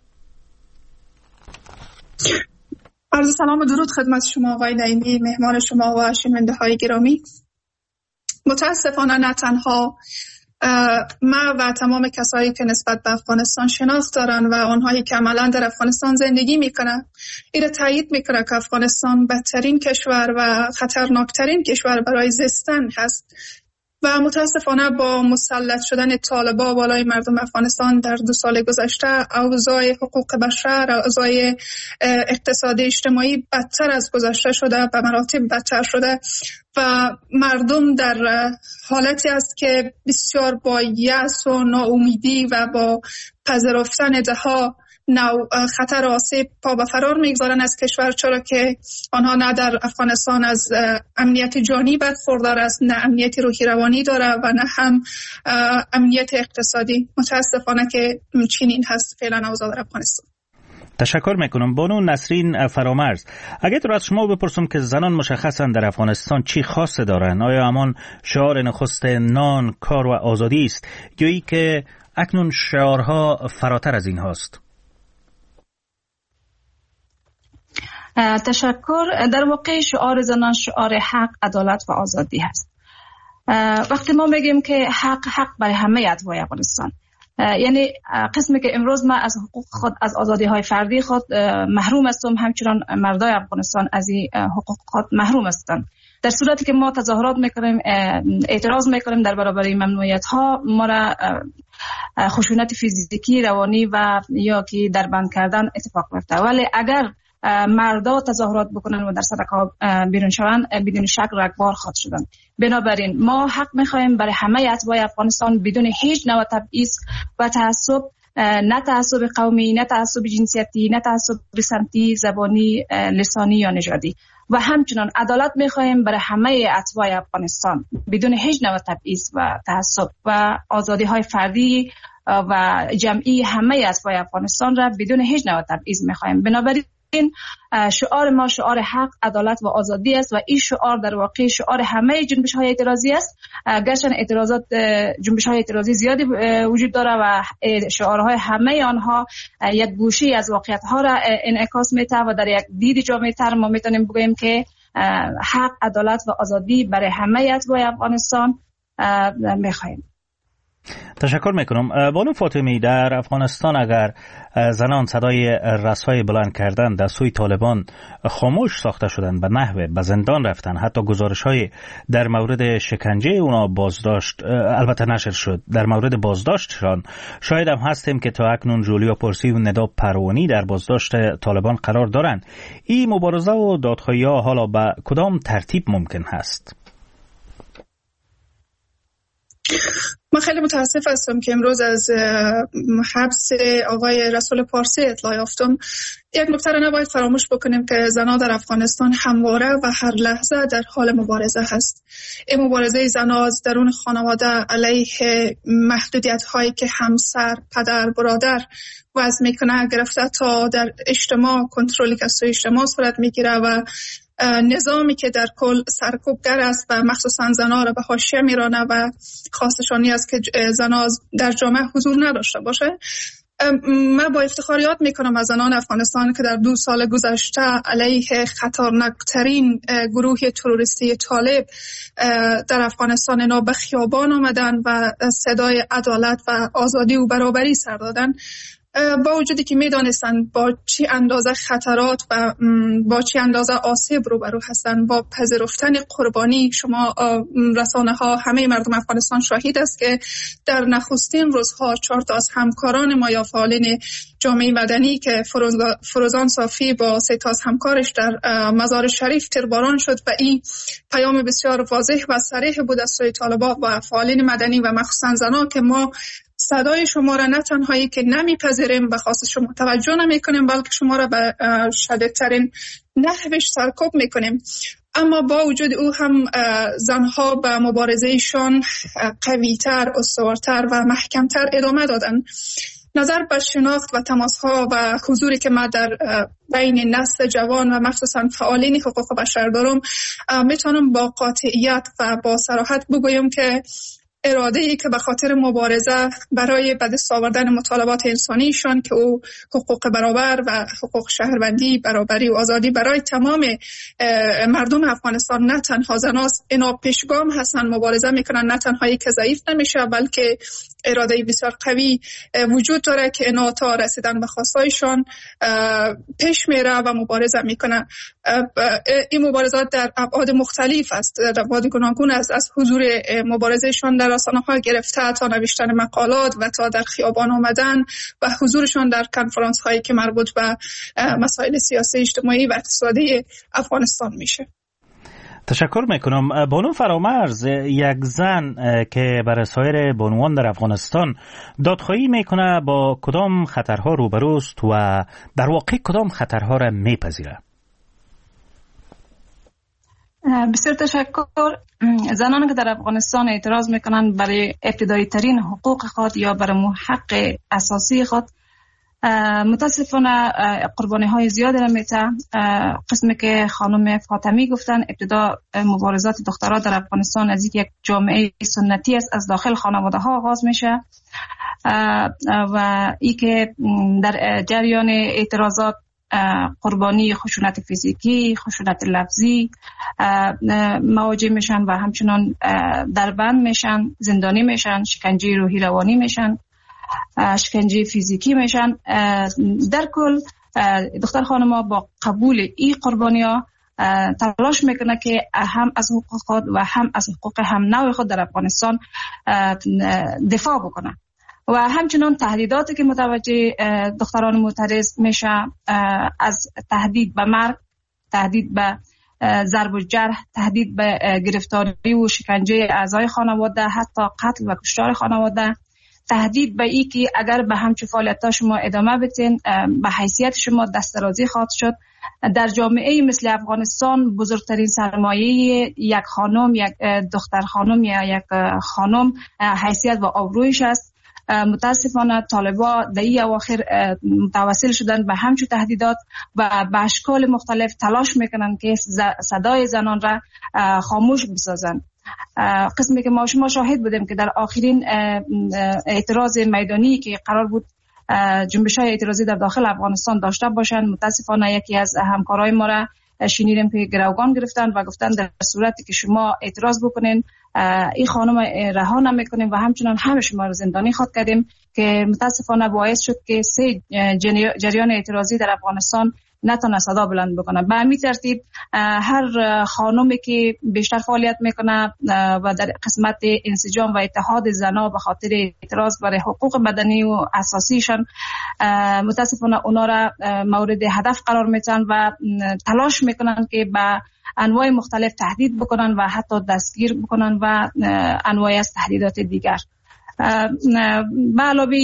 E: عرض سلام و درود خدمت شما آقای نعیمی، مهمان شما و شنونده های گرامی. متاسفانه نه تنها ما و تمام کسایی که نسبت به افغانستان شناخت دارن و آنهایی که عملا در افغانستان زندگی میکنن این تایید میکنه که افغانستان بدترین کشور و خطرناکترین کشور برای زیستن هست و متاسفانه با مسلط شدن طالبان بالای مردم افغانستان در دو سال گذشته اوضاع حقوق بشر، اوضاع اقتصادی اجتماعی بدتر از گذشته شده، به مراتب بدتر شده و مردم در حالتی است که بسیار با یأس و ناامیدی و با پذیرفتن دهها نوع خطر آسیب پا به فرار میگذارن از کشور، چرا که آنها نه در افغانستان از امنیت جانی برخوردار است، نه امنیت روحی روانی داره و نه هم امنیت اقتصادی. متاسفانه که چنین هست فعلا اوضاع در افغانستان.
C: تشکر میکنم. بانو نسرین فرامرز، اگر تو از شما بپرسم که زنان مشخصا در افغانستان چی خاصه دارن، آیا همان شعار نخست نان، کار و آزادی است یا ای که اکنون شعارها فراتر از این هاست؟
E: تشکر. در واقع شعار زنان شعار حق، عدالت و آزادی هست. وقتی ما میگیم که حق حق برای همه اتباع افغانستان، یعنی قسمی که امروز ما از حقوق خود، از آزادی های فردی خود محروم هستیم، همچنان مردای افغانستان از این حقوق خود محروم هستند. در صورتی که ما تظاهرات میکنیم، اعتراض میکنیم در برابر ممنوعیت ها، ما را خشونت فیزیکی، روانی و یا که در بند کردن اتفاق میفته. ولی اگر مردا تظاهرات بکنن و در صدقه بیرون شوند، بدون شک رگبار خواهد شدن. بنابراین ما حق میخوایم برای همه اتباع افغانستان بدون هیچ نوع تبعیض و تعصب، نه تعصب قومی، نه تعصب جنسیتی، نه تعصب سمتی، زبانی، لسانی یا نژادی، و همچنان عدالت میخوایم برای همه اتباع افغانستان بدون هیچ نوع تبعیض و تعصب، و آزادی های فردی و جمعی همه اتباع افغانستان را بدون هیچ نوع تبعیض میخوایم. بنابراین این شعار ما شعار حق، عدالت و آزادی است و این شعار در واقع شعار همه جنبش های اعتراضی است. گرچه اعتراضات جنبش های اعتراضی زیادی وجود داره و شعارهای همه آنها یک گوشه از واقعیت ها را انعکاس میده و در یک دید جامع تر ما میتونیم بگوییم که حق، عدالت و آزادی برای همه اتباع افغانستان میخوایم.
C: تشکر میکنم. بانو فاطمی، در افغانستان اگر زنان صدای رسای بلند کردن در سوی طالبان خاموش ساخته شدن، به نحوه به زندان رفتن، حتی گزارش های در مورد شکنجه اونا بازداشت البته نشر شد، در مورد بازداشتشان شاید هم هستیم که تا اکنون جولیا پرسی و ندا پروانی در بازداشت طالبان قرار دارند. این مبارزه و دادخواهی ها حالا به کدام ترتیب ممکن هست؟
G: من خیلی متاسف هستم که امروز از حبس آقای رسول پارسی اطلاع یافتم. یک نکته را نباید فراموش بکنیم که زنان در افغانستان همواره و هر لحظه در حال مبارزه هست. این مبارزه زنان از درون خانواده علیه محدودیت هایی که همسر، پدر، برادر وضع میکنه گرفته تا در اجتماع، کنترلی که از سوی اجتماع صورت میگیره و نظامی که در کل سرکوبگر است و مخصوصا زنان را به حاشیه میرانه و خواستشانی است که زنان در جامعه حضور نداشته باشه. من با افتخار یاد میکنم از زنان افغانستان که در دو سال گذشته علیه خطرناکترین گروه تروریستی طالب در افغانستان اینا به خیابان آمدن و صدای عدالت و آزادی و برابری سر دادن، با وجودی که میدانستند با چی اندازه خطرات و با چی اندازه آسیب روبرو هستند. با پذیرفتن قربانی، شما رسانه ها، همه مردم افغانستان شاهد است که در نخستین روزها چهار تا از همکاران ما یا فعالین جامعه مدنی که فروزان صافی با سه تا از همکارش در مزار شریف تیرباران شد و این پیام بسیار واضح و صریح بود از سوی طالبان و فعالین مدنی و مخصوصا زنان که ما صدای شما را نه تنهایی که نمیپذیریم و خواست شما توجه نمی کنیم، بلکه شما را به شدیدترین نحوش سرکوب میکنیم. اما با وجود او هم زنها به مبارزهشان قویتر، استوارتر و محکمتر ادامه دادن. نظر به شناخت و تماسها و حضوری که من در بین نسل جوان و مخصوصا فعالین حقوق بشر دارم، میتونم با قاطعیت و با صراحت بگویم که اراده ای که به خاطر مبارزه برای به دست آوردن مطالبات انسانیشان که او حقوق برابر و حقوق شهروندی، برابری و آزادی برای تمام مردم افغانستان، نه تنها زناست، اینا پیشگام هستن، مبارزه میکنن، نه تنهایی که ضعیف نمیشه بلکه اراده بسیار قوی وجود داره که اینا تا رسیدن به خواستایشان پیش میره و مبارزه میکنه. این مبارزات در ابعاد مختلف است، در ابعاد گوناگون است، از حضور مبارزهشان در رسانه‌ها گرفته تا نوشتن مقالات و تا در خیابان آمدن و حضورشان در کنفرانس هایی که مربوط به مسائل سیاسی، اجتماعی و اقتصادی افغانستان میشه.
C: تشکر میکنم. بانو فرامرز، یک زن که برای سایر بانوان در افغانستان دادخواهی میکنه با کدام خطرها روبروست و در واقع کدام خطرها را میپذیره؟
E: بسیار تشکر. زنانی که در افغانستان اعتراض میکنن برای ابتدایی ترین حقوق خود یا برای حق اساسی خود، متاسفانه قربانی های زیاد رمیته. قسمی که خانم فاطمی گفتن ابتدا مبارزات دخترها در افغانستان از یک جامعه سنتی است، از داخل خانواده ها آغاز میشه و ای که در جریان اعتراضات قربانی خشونت فیزیکی، خشونت لفظی مواجه میشن و همچنان دربند میشن، زندانی میشن، شکنجه روحی روانی میشن، شکنجه فیزیکی میشن. در کل دختر خانم‌ها با قبول این قربانی‌ها تلاش میکنه که هم از حقوق خود و هم از حقوق هم نوع خود در افغانستان دفاع بکنه و همچنان تهدیداتی که متوجه دختران معترض میشه، از تهدید به مرگ، تهدید به ضرب و جرح، تهدید به گرفتاری و شکنجه اعضای خانواده، حتی قتل و کشتار خانواده، تهدید به ای که اگر به همچون فعالیت‌ها شما ادامه بدین به حیثیت شما دسترازی خواهد شد. در جامعه مثل افغانستان بزرگترین سرمایه یک خانم، یک دختر خانم یا یک خانم حیثیت و آبرویش است. متاسفانه طالبا در این اواخر متوسل شدن به همچون تهدیدات و به اشکال مختلف تلاش میکنن که صدای زنان را خاموش بسازن. قسمی که ما شما شاهد بودیم که در آخرین اعتراض میدانی که قرار بود جنبش‌های اعتراضی در داخل افغانستان داشته باشند، متاسفانه یکی از همکارای ما را شنیدیم که گروگان گرفتن و گفتن در صورتی که شما اعتراض بکنین این خانم رها نمیکنیم و همچنان همه شما رو زندانی خواهد کردیم، که متاسفانه باعث شد که سه جریان اعتراضی در افغانستان نتونه صدا بلند بکنه. به همین ترتیب هر خانومی که بیشتر فعالیت میکنه و در قسمت انسجام و اتحاد زنها به خاطر اعتراض برای حقوق مدنی و اساسیشان، متاسفانه اونا را مورد هدف قرار میدن و تلاش میکنن که به انواع مختلف تهدید بکنن و حتی دستگیر بکنن و انواع از تهدیدات دیگر. به علاوه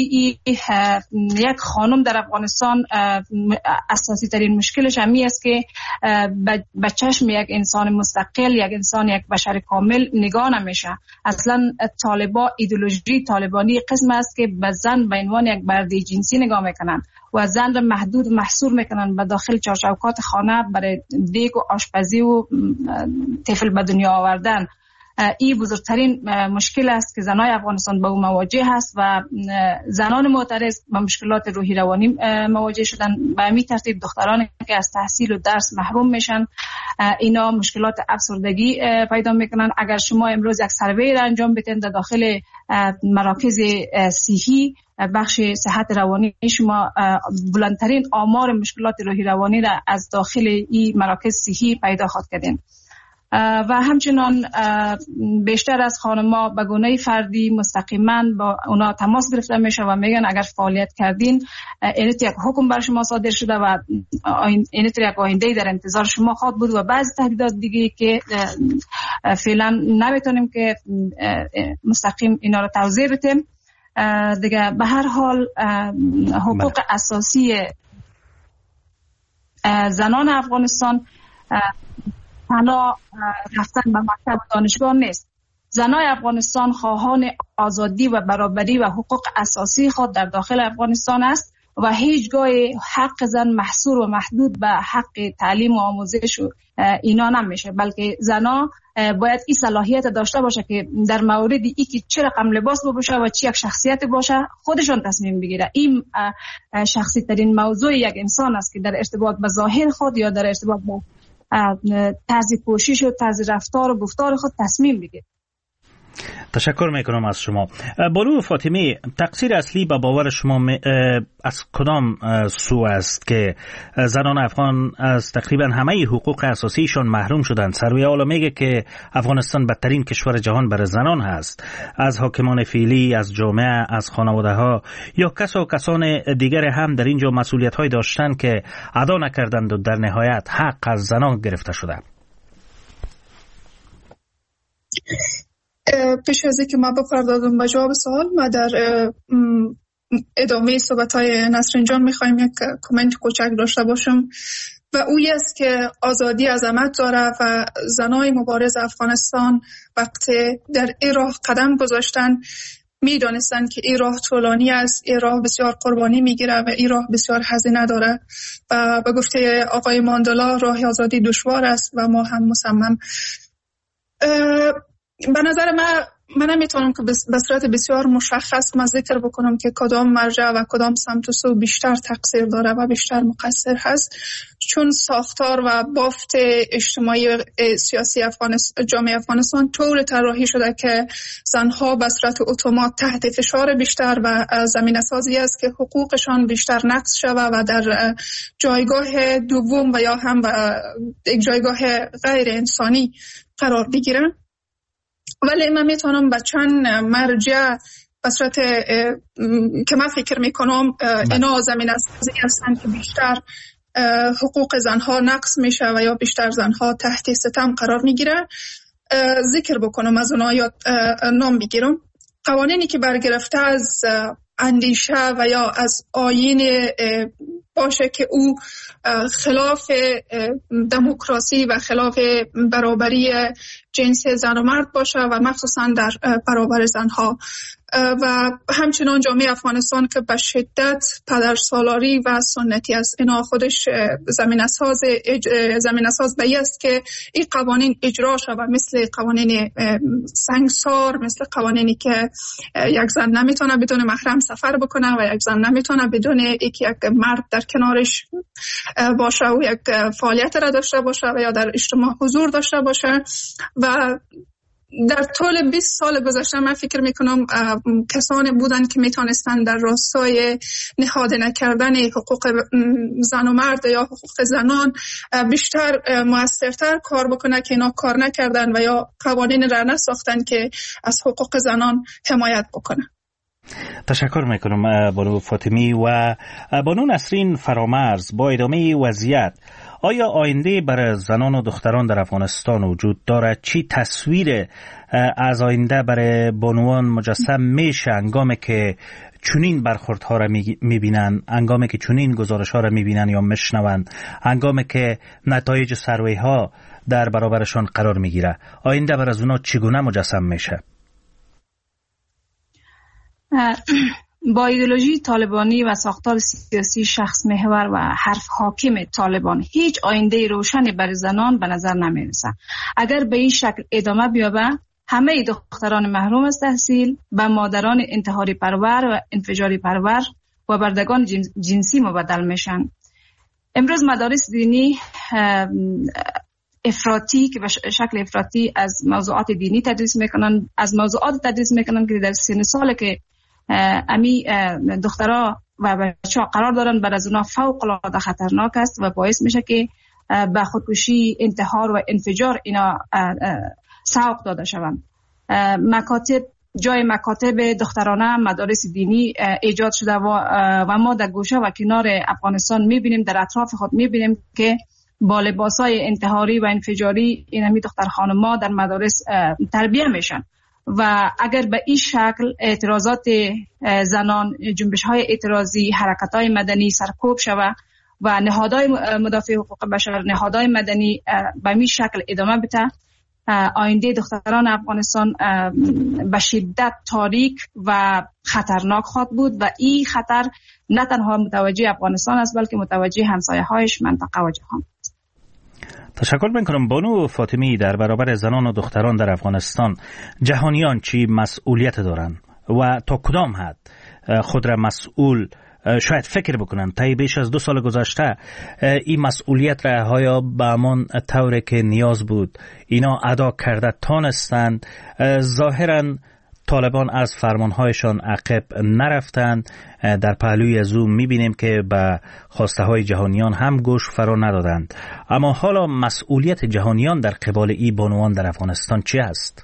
E: یک خانم در افغانستان اساسی ترین مشکلش همی است که به چشم یک انسان مستقل، یک انسان، یک بشر کامل نگاه نمیشه. اصلا طالبا ایدئولوژی طالبانی قسم است که به زن به عنوان یک برده جنسی نگاه میکنن و زن را محدود محصور میکنن به داخل چارچوبات خانه برای دیگ و آشپزی و طفل به دنیا آوردن. این بزرگترین مشکل است که زنای افغانستان با او مواجه هست و زنان معترض با مشکلات روحی روانی مواجه شدن. به همین ترتیب دخترانی که از تحصیل و درس محروم میشن، اینا مشکلات افسردگی پیدا میکنن. اگر شما امروز یک سروی را انجام بدین در داخل مراکز صحی، بخش صحت روانی، شما بلندترین آمار مشکلات روحی روانی را از داخل این مراکز صحی پیدا خواهد کردین. و همچنان بیشتر از خانم‌ها به گونه فردی مستقیما با اونا تماس گرفته میشه و میگن اگر فعالیت کردین اینت یک حکم بر شما صادر شده و اینت یک آینده در انتظار شما خواهد بود و بعضی تهدیدات دیگه که فعلا نمیتونیم که مستقیم اینا رو توضیح بدیم دیگه. به هر حال حقوق اساسی زنان افغانستان تنها رفتن به مکتب دانشگاه نیست. زنای افغانستان خواهان آزادی و برابری و حقوق اساسی خود در داخل افغانستان است و هیچگاه حق زن محصور و محدود به حق تعلیم و آموزش و اینا نمیشه، بلکه زنا باید این صلاحیت داشته باشه که در مورد ای که چه رقم لباس بپوشه و چه یک شخصیت باشه خودشون تصمیم بگیره. این شخصی ترین موضوع یک انسان است که در ارتباط با ظاهر خود یا در ارتباط با طرز کوشش و طرز رفتار و گفتار خود تصمیم بگیره.
C: تشکر میکنم از شما. بانو فاطمی، تقصیر اصلی به باور شما از کدام سو است که زنان افغان از تقریبا همه حقوق اساسیشون محروم شدند؟ سروی اعلی میگه که افغانستان بدترین کشور جهان برای زنان هست. از حاکمان فعلی، از جامعه، از خانواده ها یا کس و کسان دیگر هم در اینجا مسئولیت های داشتن که ادا نکردند و در نهایت حق از زنان گرفته شده.
G: پیش از اینکه ما بپردازم به جواب سوال، ما در ادامه صحبت‌های نسرین جان می‌خوایم یک کامنت کوچک داشته باشم و اوی است که آزادی عظمت داره و زنای مبارز افغانستان وقتی در این راه قدم گذاشتن میدانستند که این راه طولانی است، این راه بسیار قربانی میگیره و این راه بسیار هزینه داره و به گفته آقای ماندلا راه آزادی دشوار است و ما هم مصمم. به نظر من من نمیتونم که به صورت بسیار مشخص ما ذکر بکنم که کدام مرجع و کدام سمت و سو بیشتر تقصیر داره و بیشتر مقصر هست، چون ساختار و بافت اجتماعی سیاسی افغانستان، جامعه افغانستان طور طراحی شده که زنها به صورت اتومات تحت فشار بیشتر و زمینه سازی است که حقوقشان بیشتر نقض شود و در جایگاه دوم و یا هم یک جایگاه غیر انسانی قرار بگیرن. ولی من میتونم به چند مرجع به صورت که من فکر میکنم اینا زمینه سازی هستند که بیشتر حقوق زنها نقض میشه و یا بیشتر زنها تحت ستم قرار میگیره ذکر بکنم، از اونها یا نام بگیرم. قوانینی که برگرفته از اندیشه و یا از آیین باشه که او خلاف دموکراسی و خلاف برابری جنس زن و مرد باشه و مخصوصا در برابر زنها، و همچنان جامعه افغانستان که به شدت پدرسالاری و سنتی است. اینا خودش زمینه ساز زمینه ساز به است که این قوانین اجرا شود، مثل قوانین سنگسار، مثل قوانینی که یک زن نمیتونه بدون محرم سفر بکنه و یک زن نمیتونه بدون یک یک مرد در کنارش باشه و یک فعالیت را داشته باشه و یا در اجتماع حضور داشته باشه. و در طول بیست سال گذشته من فکر میکنم کسانی بودن که میتونستن در راستای نهاده نکردن حقوق زن و مرد یا حقوق زنان بیشتر موثرتر کار بکنه که اینا کار نکردن و یا قوانین را نساختن که از حقوق زنان حمایت بکنه.
C: تشکر میکنم بانو فاطمی. و بانو نسرین فرامرز، با ادامه وضعیت آیا آینده برای زنان و دختران در افغانستان وجود دارد؟ چی تصویر از آینده برای بانوان مجسم میشه انگامی که چنین برخوردها را میبینن، انگامی که چنین گزارشها را میبینن یا میشنوند، انگامی که نتایج سروی ها در برابرشان قرار میگیره؟ آینده برای از اونا چگونه مجسم میشه؟
E: با ایدئولوژی طالبانی و ساختار سیاسی شخص محور و حرف حاکم طالبان هیچ آینده روشنی برای زنان به نظر نمیرسه. اگر به این شکل ادامه بیابه، همه دختران محروم از تحصیل به مادران انتحاری پرور و انفجاری پرور و بردگان جنسی مبدل میشن. امروز مدارس دینی افراطی که به شکل افراطی از موضوعات دینی تدریس میکنن، از موضوعات تدریس میکنن که در سن سال که امی دخترها و بچه‌ها قرار دارن، بر از اونا فوق العاده خطرناک است و باعث میشه که به خودکشی، انتحار و انفجار اینا سوق داده شوند. مکاتب، جای مکاتب دخترانه، مدارس دینی ایجاد شده و, و ما در گوشه و کنار افغانستان میبینیم، در اطراف خود میبینیم که با لباسای انتحاری و انفجاری این همی دختر خانم‌ها در مدارس تربیه میشن. و اگر به این شکل اعتراضات زنان، جنبش‌های اعتراضی، حرکت‌های مدنی سرکوب شود و نهادهای مدافع حقوق بشر، نهادهای مدنی به این شکل ادامه بده، آینده دختران افغانستان به شدت تاریک و خطرناک خواهد بود و این خطر نه تنها متوجه افغانستان است بلکه متوجه همسایه‌هایش، منطقه و جهان.
C: تشکر میکنم. بانو فاطمی، در برابر زنان و دختران در افغانستان جهانیان چی مسئولیت دارن و تا کدام حد خود را مسئول شاید فکر بکنن؟ طی بیش از دو سال گذشته این مسئولیت را های به همان طوری که نیاز بود اینا ادا کرده تانستند؟ ظاهرا طالبان از فرمانهایشان عقب نرفتند. در پهلوی از او میبینیم که به خواسته های جهانیان هم گوش فرا ندادند. اما حالا مسئولیت جهانیان در قبال ای بانوان در افغانستان چی است؟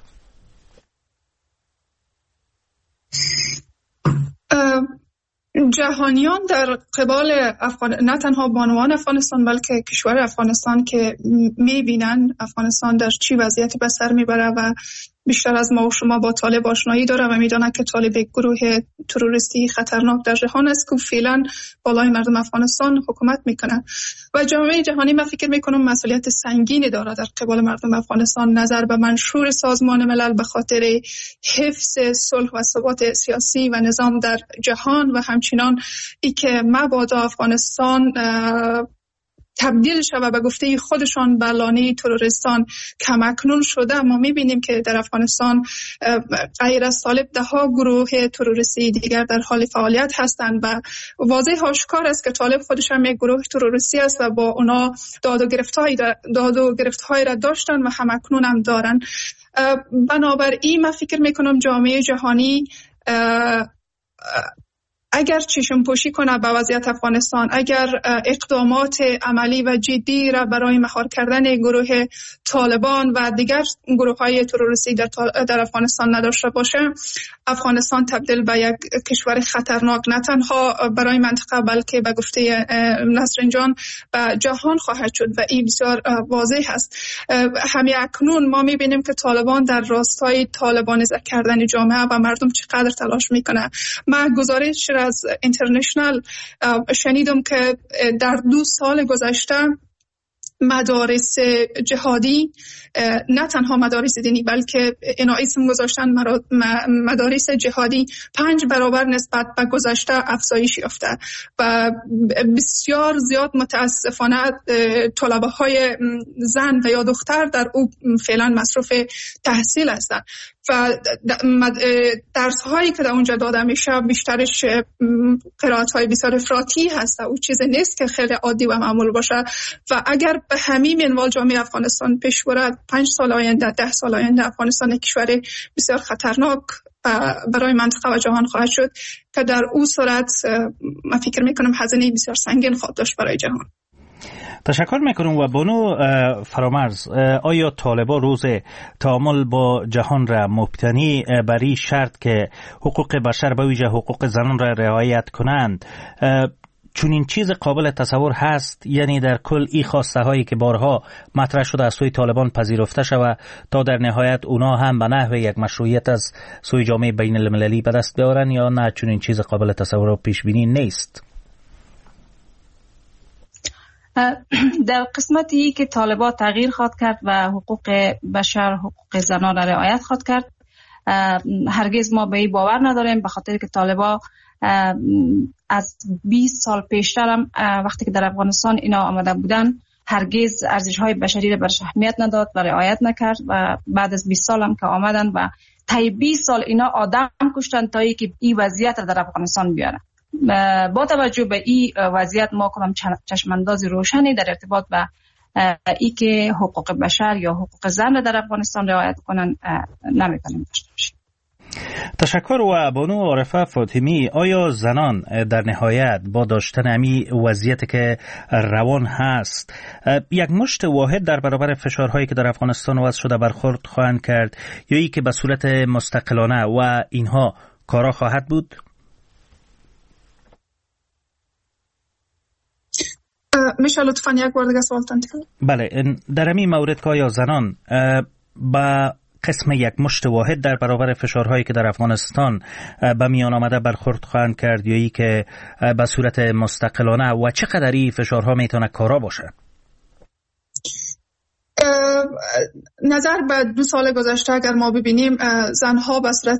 G: جهانیان در قبال افغان... نه تنها بانوان افغانستان بلکه کشور افغانستان که میبینن افغانستان در چی وضعیتی به سر میبره و بیشتر از ما و شما با طالب آشنایی داره و میدونه که طالب یک گروه تروریستی خطرناک در جهان است که فعلا بالای مردم افغانستان حکومت میکنه و جامعه جهانی من فکر میکنم مسئولیت سنگینی داره در قبال مردم افغانستان نظر به منشور سازمان ملل به خاطر حفظ صلح و ثبات سیاسی و نظام در جهان و همچنان ای که مبادا افغانستان تبدیل شود به گفته خودشان بر لانه تروریستان کماکنون شده. ما میبینیم که در افغانستان غیر از طالب ده ها گروه تروریستی دیگر در حال فعالیت هستند و واضح آشکار است که طالب خودش هم یک گروه تروریستی است و با اونا داد و گرفت‌های داد و گرفت‌های را داشتن و همکنون هم دارن. بنابراین من فکر میکنم جامعه جهانی اگر چشم پوشی کنه به وضعیت افغانستان، اگر اقدامات عملی و جدی را برای مهار کردن گروه طالبان و دیگر گروه های تروریستی در, در افغانستان نداشته باشه، افغانستان تبدیل به یک کشور خطرناک نه تنها برای منطقه بلکه به گفته نسرین جان به جهان خواهد شد و این بسیار واضح است. همین اکنون ما میبینیم که طالبان در راستای طالبانیزه کردن جامعه و مردم چقدر تلاش میکنه. من گزارش از اینترنشنال شنیدم که در دو سال گذشته مدارس جهادی، نه تنها مدارس دینی بلکه اینا اسم گذاشتن مدارس جهادی، پنج برابر نسبت به گذشته افزایش یافته و بسیار زیاد متاسفانه طلبه های زن و یا دختر در او فعلا مصروف تحصیل هستند و درس هایی که در اونجا داده میشه بیشترش قرائت های بسیار افراطی هست. او چیز نیست که خیلی عادی و معمول باشه و اگر به همین منوال جامعه افغانستان پیش برد، پنج سال آینده، ده سال آینده افغانستان کشور بسیار خطرناک برای منطقه و جهان خواهد شد که در او صورت من فکر میکنم هزینه بسیار سنگین خواهد داشت برای جهان.
C: تشکر میکنم. و بانو فرامرز، آیا طالبان روز تعامل با جهان را مبتنی بر این شرط که حقوق بشر به ویژه حقوق زنان را رعایت کنند چون این چیز قابل تصور هست؟ یعنی در کل این خواسته هایی که بارها مطرح شده از سوی طالبان پذیرفته شود تا در نهایت اونا هم به نحو یک مشروعیت از سوی جامعه بین المللی به دست بیارن، یا نه چون این چیز قابل تصور و پیش بینی نیست؟
E: در قسمتی که طالبان تغییر خواهد کرد و حقوق بشر، حقوق زنان را رعایت خواهد کرد، هرگز ما به این باور نداریم، به خاطر که طالبان از بیست سال پیشتر هم وقتی که در افغانستان اینا آمده بودن هرگز ارزش‌های بشری را برش اهمیت نداد و رعایت نکرد و بعد از بیست سال هم که آمدن و طی بیست سال اینا آدم کشتن تا اینکه این وضعیت را در افغانستان بیارن. با توجه به این وضعیت ما کنم چشمانداز روشنی در ارتباط به ای که حقوق بشر یا حقوق زن را در افغانستان رعایت کنن نمیتونیم داشته باشیم.
C: تشکر. و بانو عارفه فاطمی، آیا زنان در نهایت با داشتن امی وضعیت که روان هست یک مشت واحد در برابر فشارهایی که در افغانستان وضع شده برخورد خواهند کرد یا ای که به صورت مستقلانه و اینها کارا خواهد بود؟
G: میشه لطفاً یک بار دیگه سوال تکرار؟
C: بله، در این مورد که آیا زنان با قسم یک مشت واحد در برابر فشارهایی که در افغانستان به میان آمده برخورد خواهند کرد یا ای که به صورت مستقلانه و چقدر این فشارها میتونه کارا باشه؟
G: نظر به دو سال گذشته اگر ما ببینیم زنها به صورت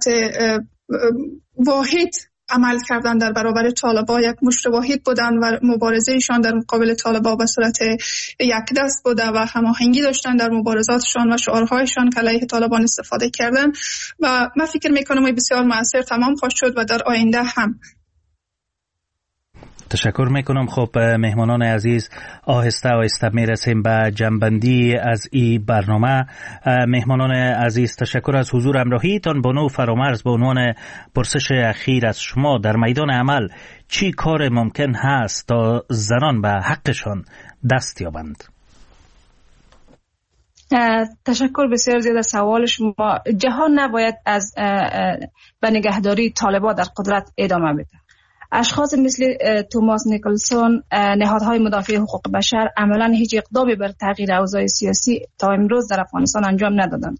G: واحد عمل کردن در برابر طالبان، یک مشت واحد بودن و مبارزهشان در مقابل طالبان به صورت یک دست بوده و هماهنگی داشتن در مبارزاتشان و شعارهایشان که علیه طالبان استفاده کردن و من فکر میکنم این بسیار مؤثر تمام خواهد شد و در آینده هم.
C: تشکر میکنم. خب مهمانان عزیز، آهسته آهسته میرسیم به جنبندی از این برنامه. مهمانان عزیز، تشکر از حضور همراهیتان. بانو فرامرز، به عنوان پرسش اخیر از شما، در میدان عمل چی کار ممکن هست تا زنان به حقشان دست یابند؟
E: تشکر بسیار زیاد از سوال شما. جهان نباید از به نگهداری طالبان در قدرت ادامه بده. اشخاص مثل توماس نیکلسون، نهادهای مدافع حقوق بشر عملاً هیچ اقدامی بر تغییر اوضاع سیاسی تا امروز در افغانستان انجام ندادند.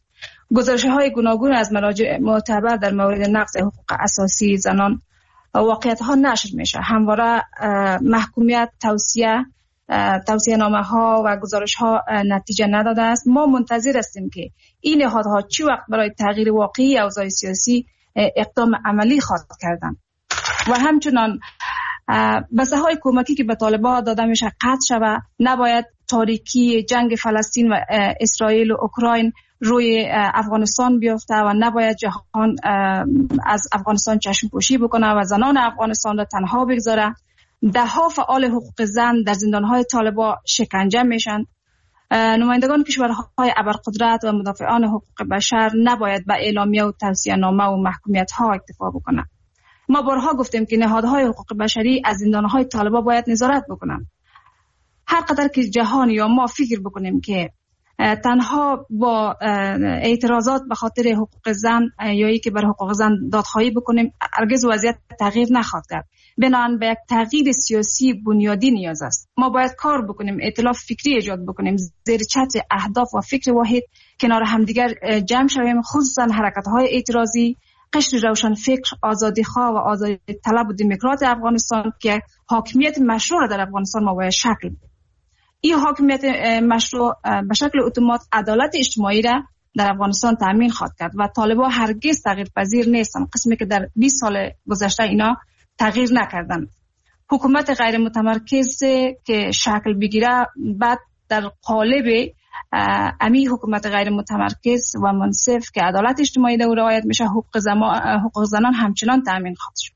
E: گزارش‌های گوناگون از مراجع معتبر در مورد نقض حقوق اساسی زنان واقعیت‌ها نشر میشه. همواره محکومیت، توصیه توصیه نامه ها و گزارش ها نتیجه نداده است. ما منتظر هستیم که این نهادها چی وقت برای تغییر واقعی اوضاع سیاسی اقدام عملی خواهد کردن و همچنان بسته های کمکی که به طالبان داده میشه قطع شود. نباید تاریکی جنگ فلسطین و اسرائیل و اوکراین روی افغانستان بیفته و نباید جهان از افغانستان چشم پوشی بکنه و زنان افغانستان را تنها بگذاره. ده ها فعال حقوق زن در زندانهای طالبان شکنجه میشن. نمایندگان کشورهای ابرقدرت و مدافعان حقوق بشر نباید به اعلامیه و توصیه نامه و محکومیت ها اکتفا بکنن. ما بارها گفتیم که نهادهای حقوق بشری از زندانهای طالبان باید نظارت بکنن. هر قدر که جهان یا ما فکر بکنیم که تنها با اعتراضات به خاطر حقوق زن یا ای که بر حقوق زن دادخواهی بکنیم هرگز وضعیت تغییر نخواهد کرد. بنابراین به یک تغییر سیاسی بنیادی نیاز است. ما باید کار بکنیم، ائتلاف فکری ایجاد بکنیم، زیر چتر اهداف و فکر واحد کنار همدیگر جمع شویم، خصوصا حرکت‌های اعتراضی، قشر روشن فکر، آزادی خواه و آزادی طلب و دموکرات افغانستان که حاکمیت مشروع را در افغانستان ما باید شکل بدیم. این حاکمیت مشروع به شکل اتومات عدالت اجتماعی را در افغانستان تامین خواهد کرد و طالبان هرگز تغییر پذیر نیستن، قسمی که در بیست سال گذشته اینا تغییر نکردن. حکومت غیر متمرکز که شکل بگیره بعد در قالب امی حکومت غیر متمرکز و منصف که عدالت اجتماعی در رعایت میشه، حقوق زمان حقوق زنان همچنان تامین خواهد شد.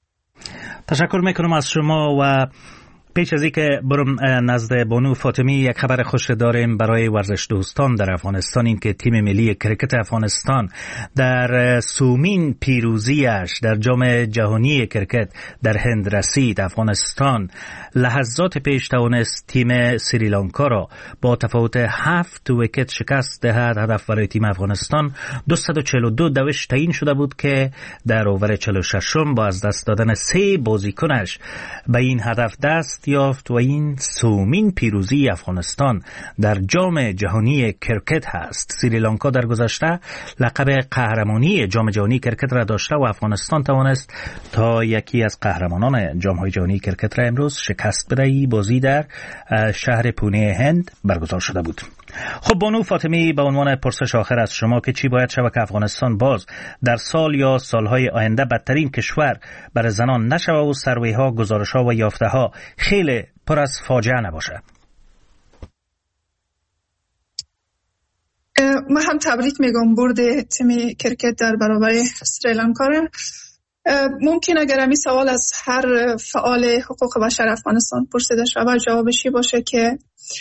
C: تشکر میکنم از شما و پیش از اینکه برم نزد بانو فاطمی یک خبر خوش داریم برای ورزش دوستان در افغانستان، این که تیم ملی کرکت افغانستان در سومین پیروزیش در جام جهانی کرکت در هند رسید. افغانستان لحظات پیش توانست تیم سریلانکا را با تفاوت هفت ویکت شکست دهد. هدف برای تیم افغانستان دویست و چهل و دو دوش تعیین شده بود که در اوور چهل و شش با از دست دادن سه بازیکنش به این هدف دست یافت و این سومین پیروزی افغانستان در جام جهانی کرکت هست. سریلانکا در گذشته لقب قهرمانی جام جهانی کرکت را داشته و افغانستان توانست تا یکی از قهرمانان جام جهانی کرکت را امروز شکست بدهی. بازی در شهر پونه هند برگزار شده بود. خب بانو فاطمی، به عنوان پرسش آخر از شما که چی باید شود که افغانستان باز در سال یا سالهای آینده بدترین کشور برای زنان نشود و سروی‌ها، گزارش‌ها و یافته‌ها خیلی پر از فاجعه نباشه؟
G: من هم تبریک میگم برد تیم کرکت در برابر سریلانکا. ممکن اگر همین سوال از هر فعال حقوق بشر افغانستان پرسیده شود جوابشی باشه که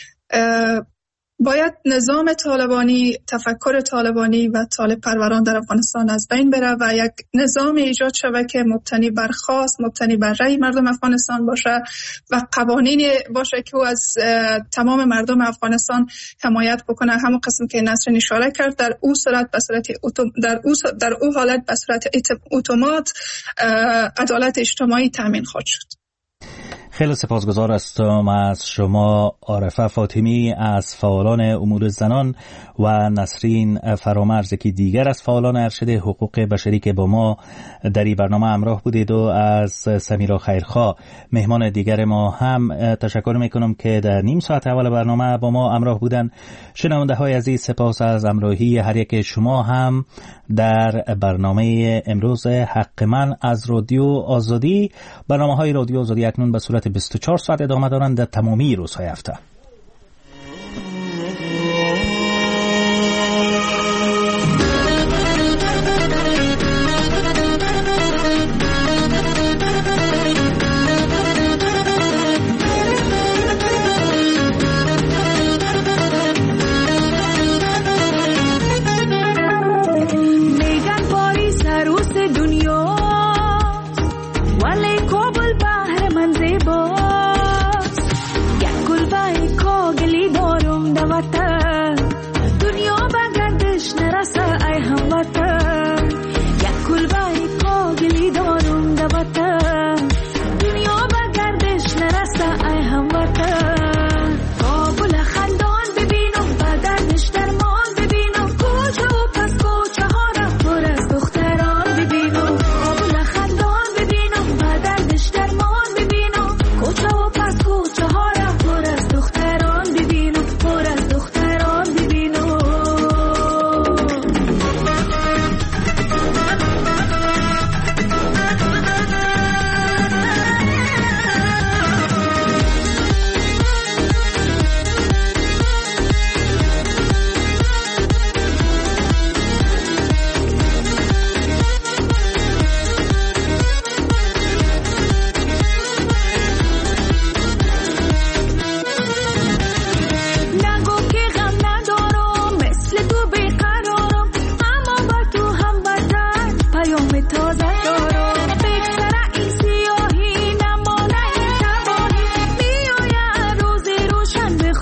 G: باید نظام طالبانی، تفکر طالبانی و طالب پروران در افغانستان از بین بره و یک نظام ایجاد شود که مبتنی بر خواست، مبتنی بر رأی مردم افغانستان باشه و قوانین باشه که از تمام مردم افغانستان حمایت بکنه. همون قسم که نسرین اشاره کرد، در او صورت به صورت در او در او حالت به صورت اتومات عدالت اجتماعی تامین خواهد شد.
C: خیلی سپاسگزار هستم از شما عارفه فاطمی از فعالان امور زنان و نسرین فرامرز که دیگر از فعالان ارشد حقوق بشری که با ما در این برنامه همراه بودید و از سمیرا خیرخواه مهمان دیگر ما هم تشکر میکنم که در نیم ساعت اول برنامه با ما همراه بودن. شنونده های عزیز، سپاس از همراهی هر یک شما هم در برنامه امروز حق من از رادیو آزادی. برنامه های رادیو آزادی اکنون به صورت بیست و چهار ساعت ادامه دارند در تمامی روزهای هفته.
H: Wata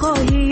H: خواهی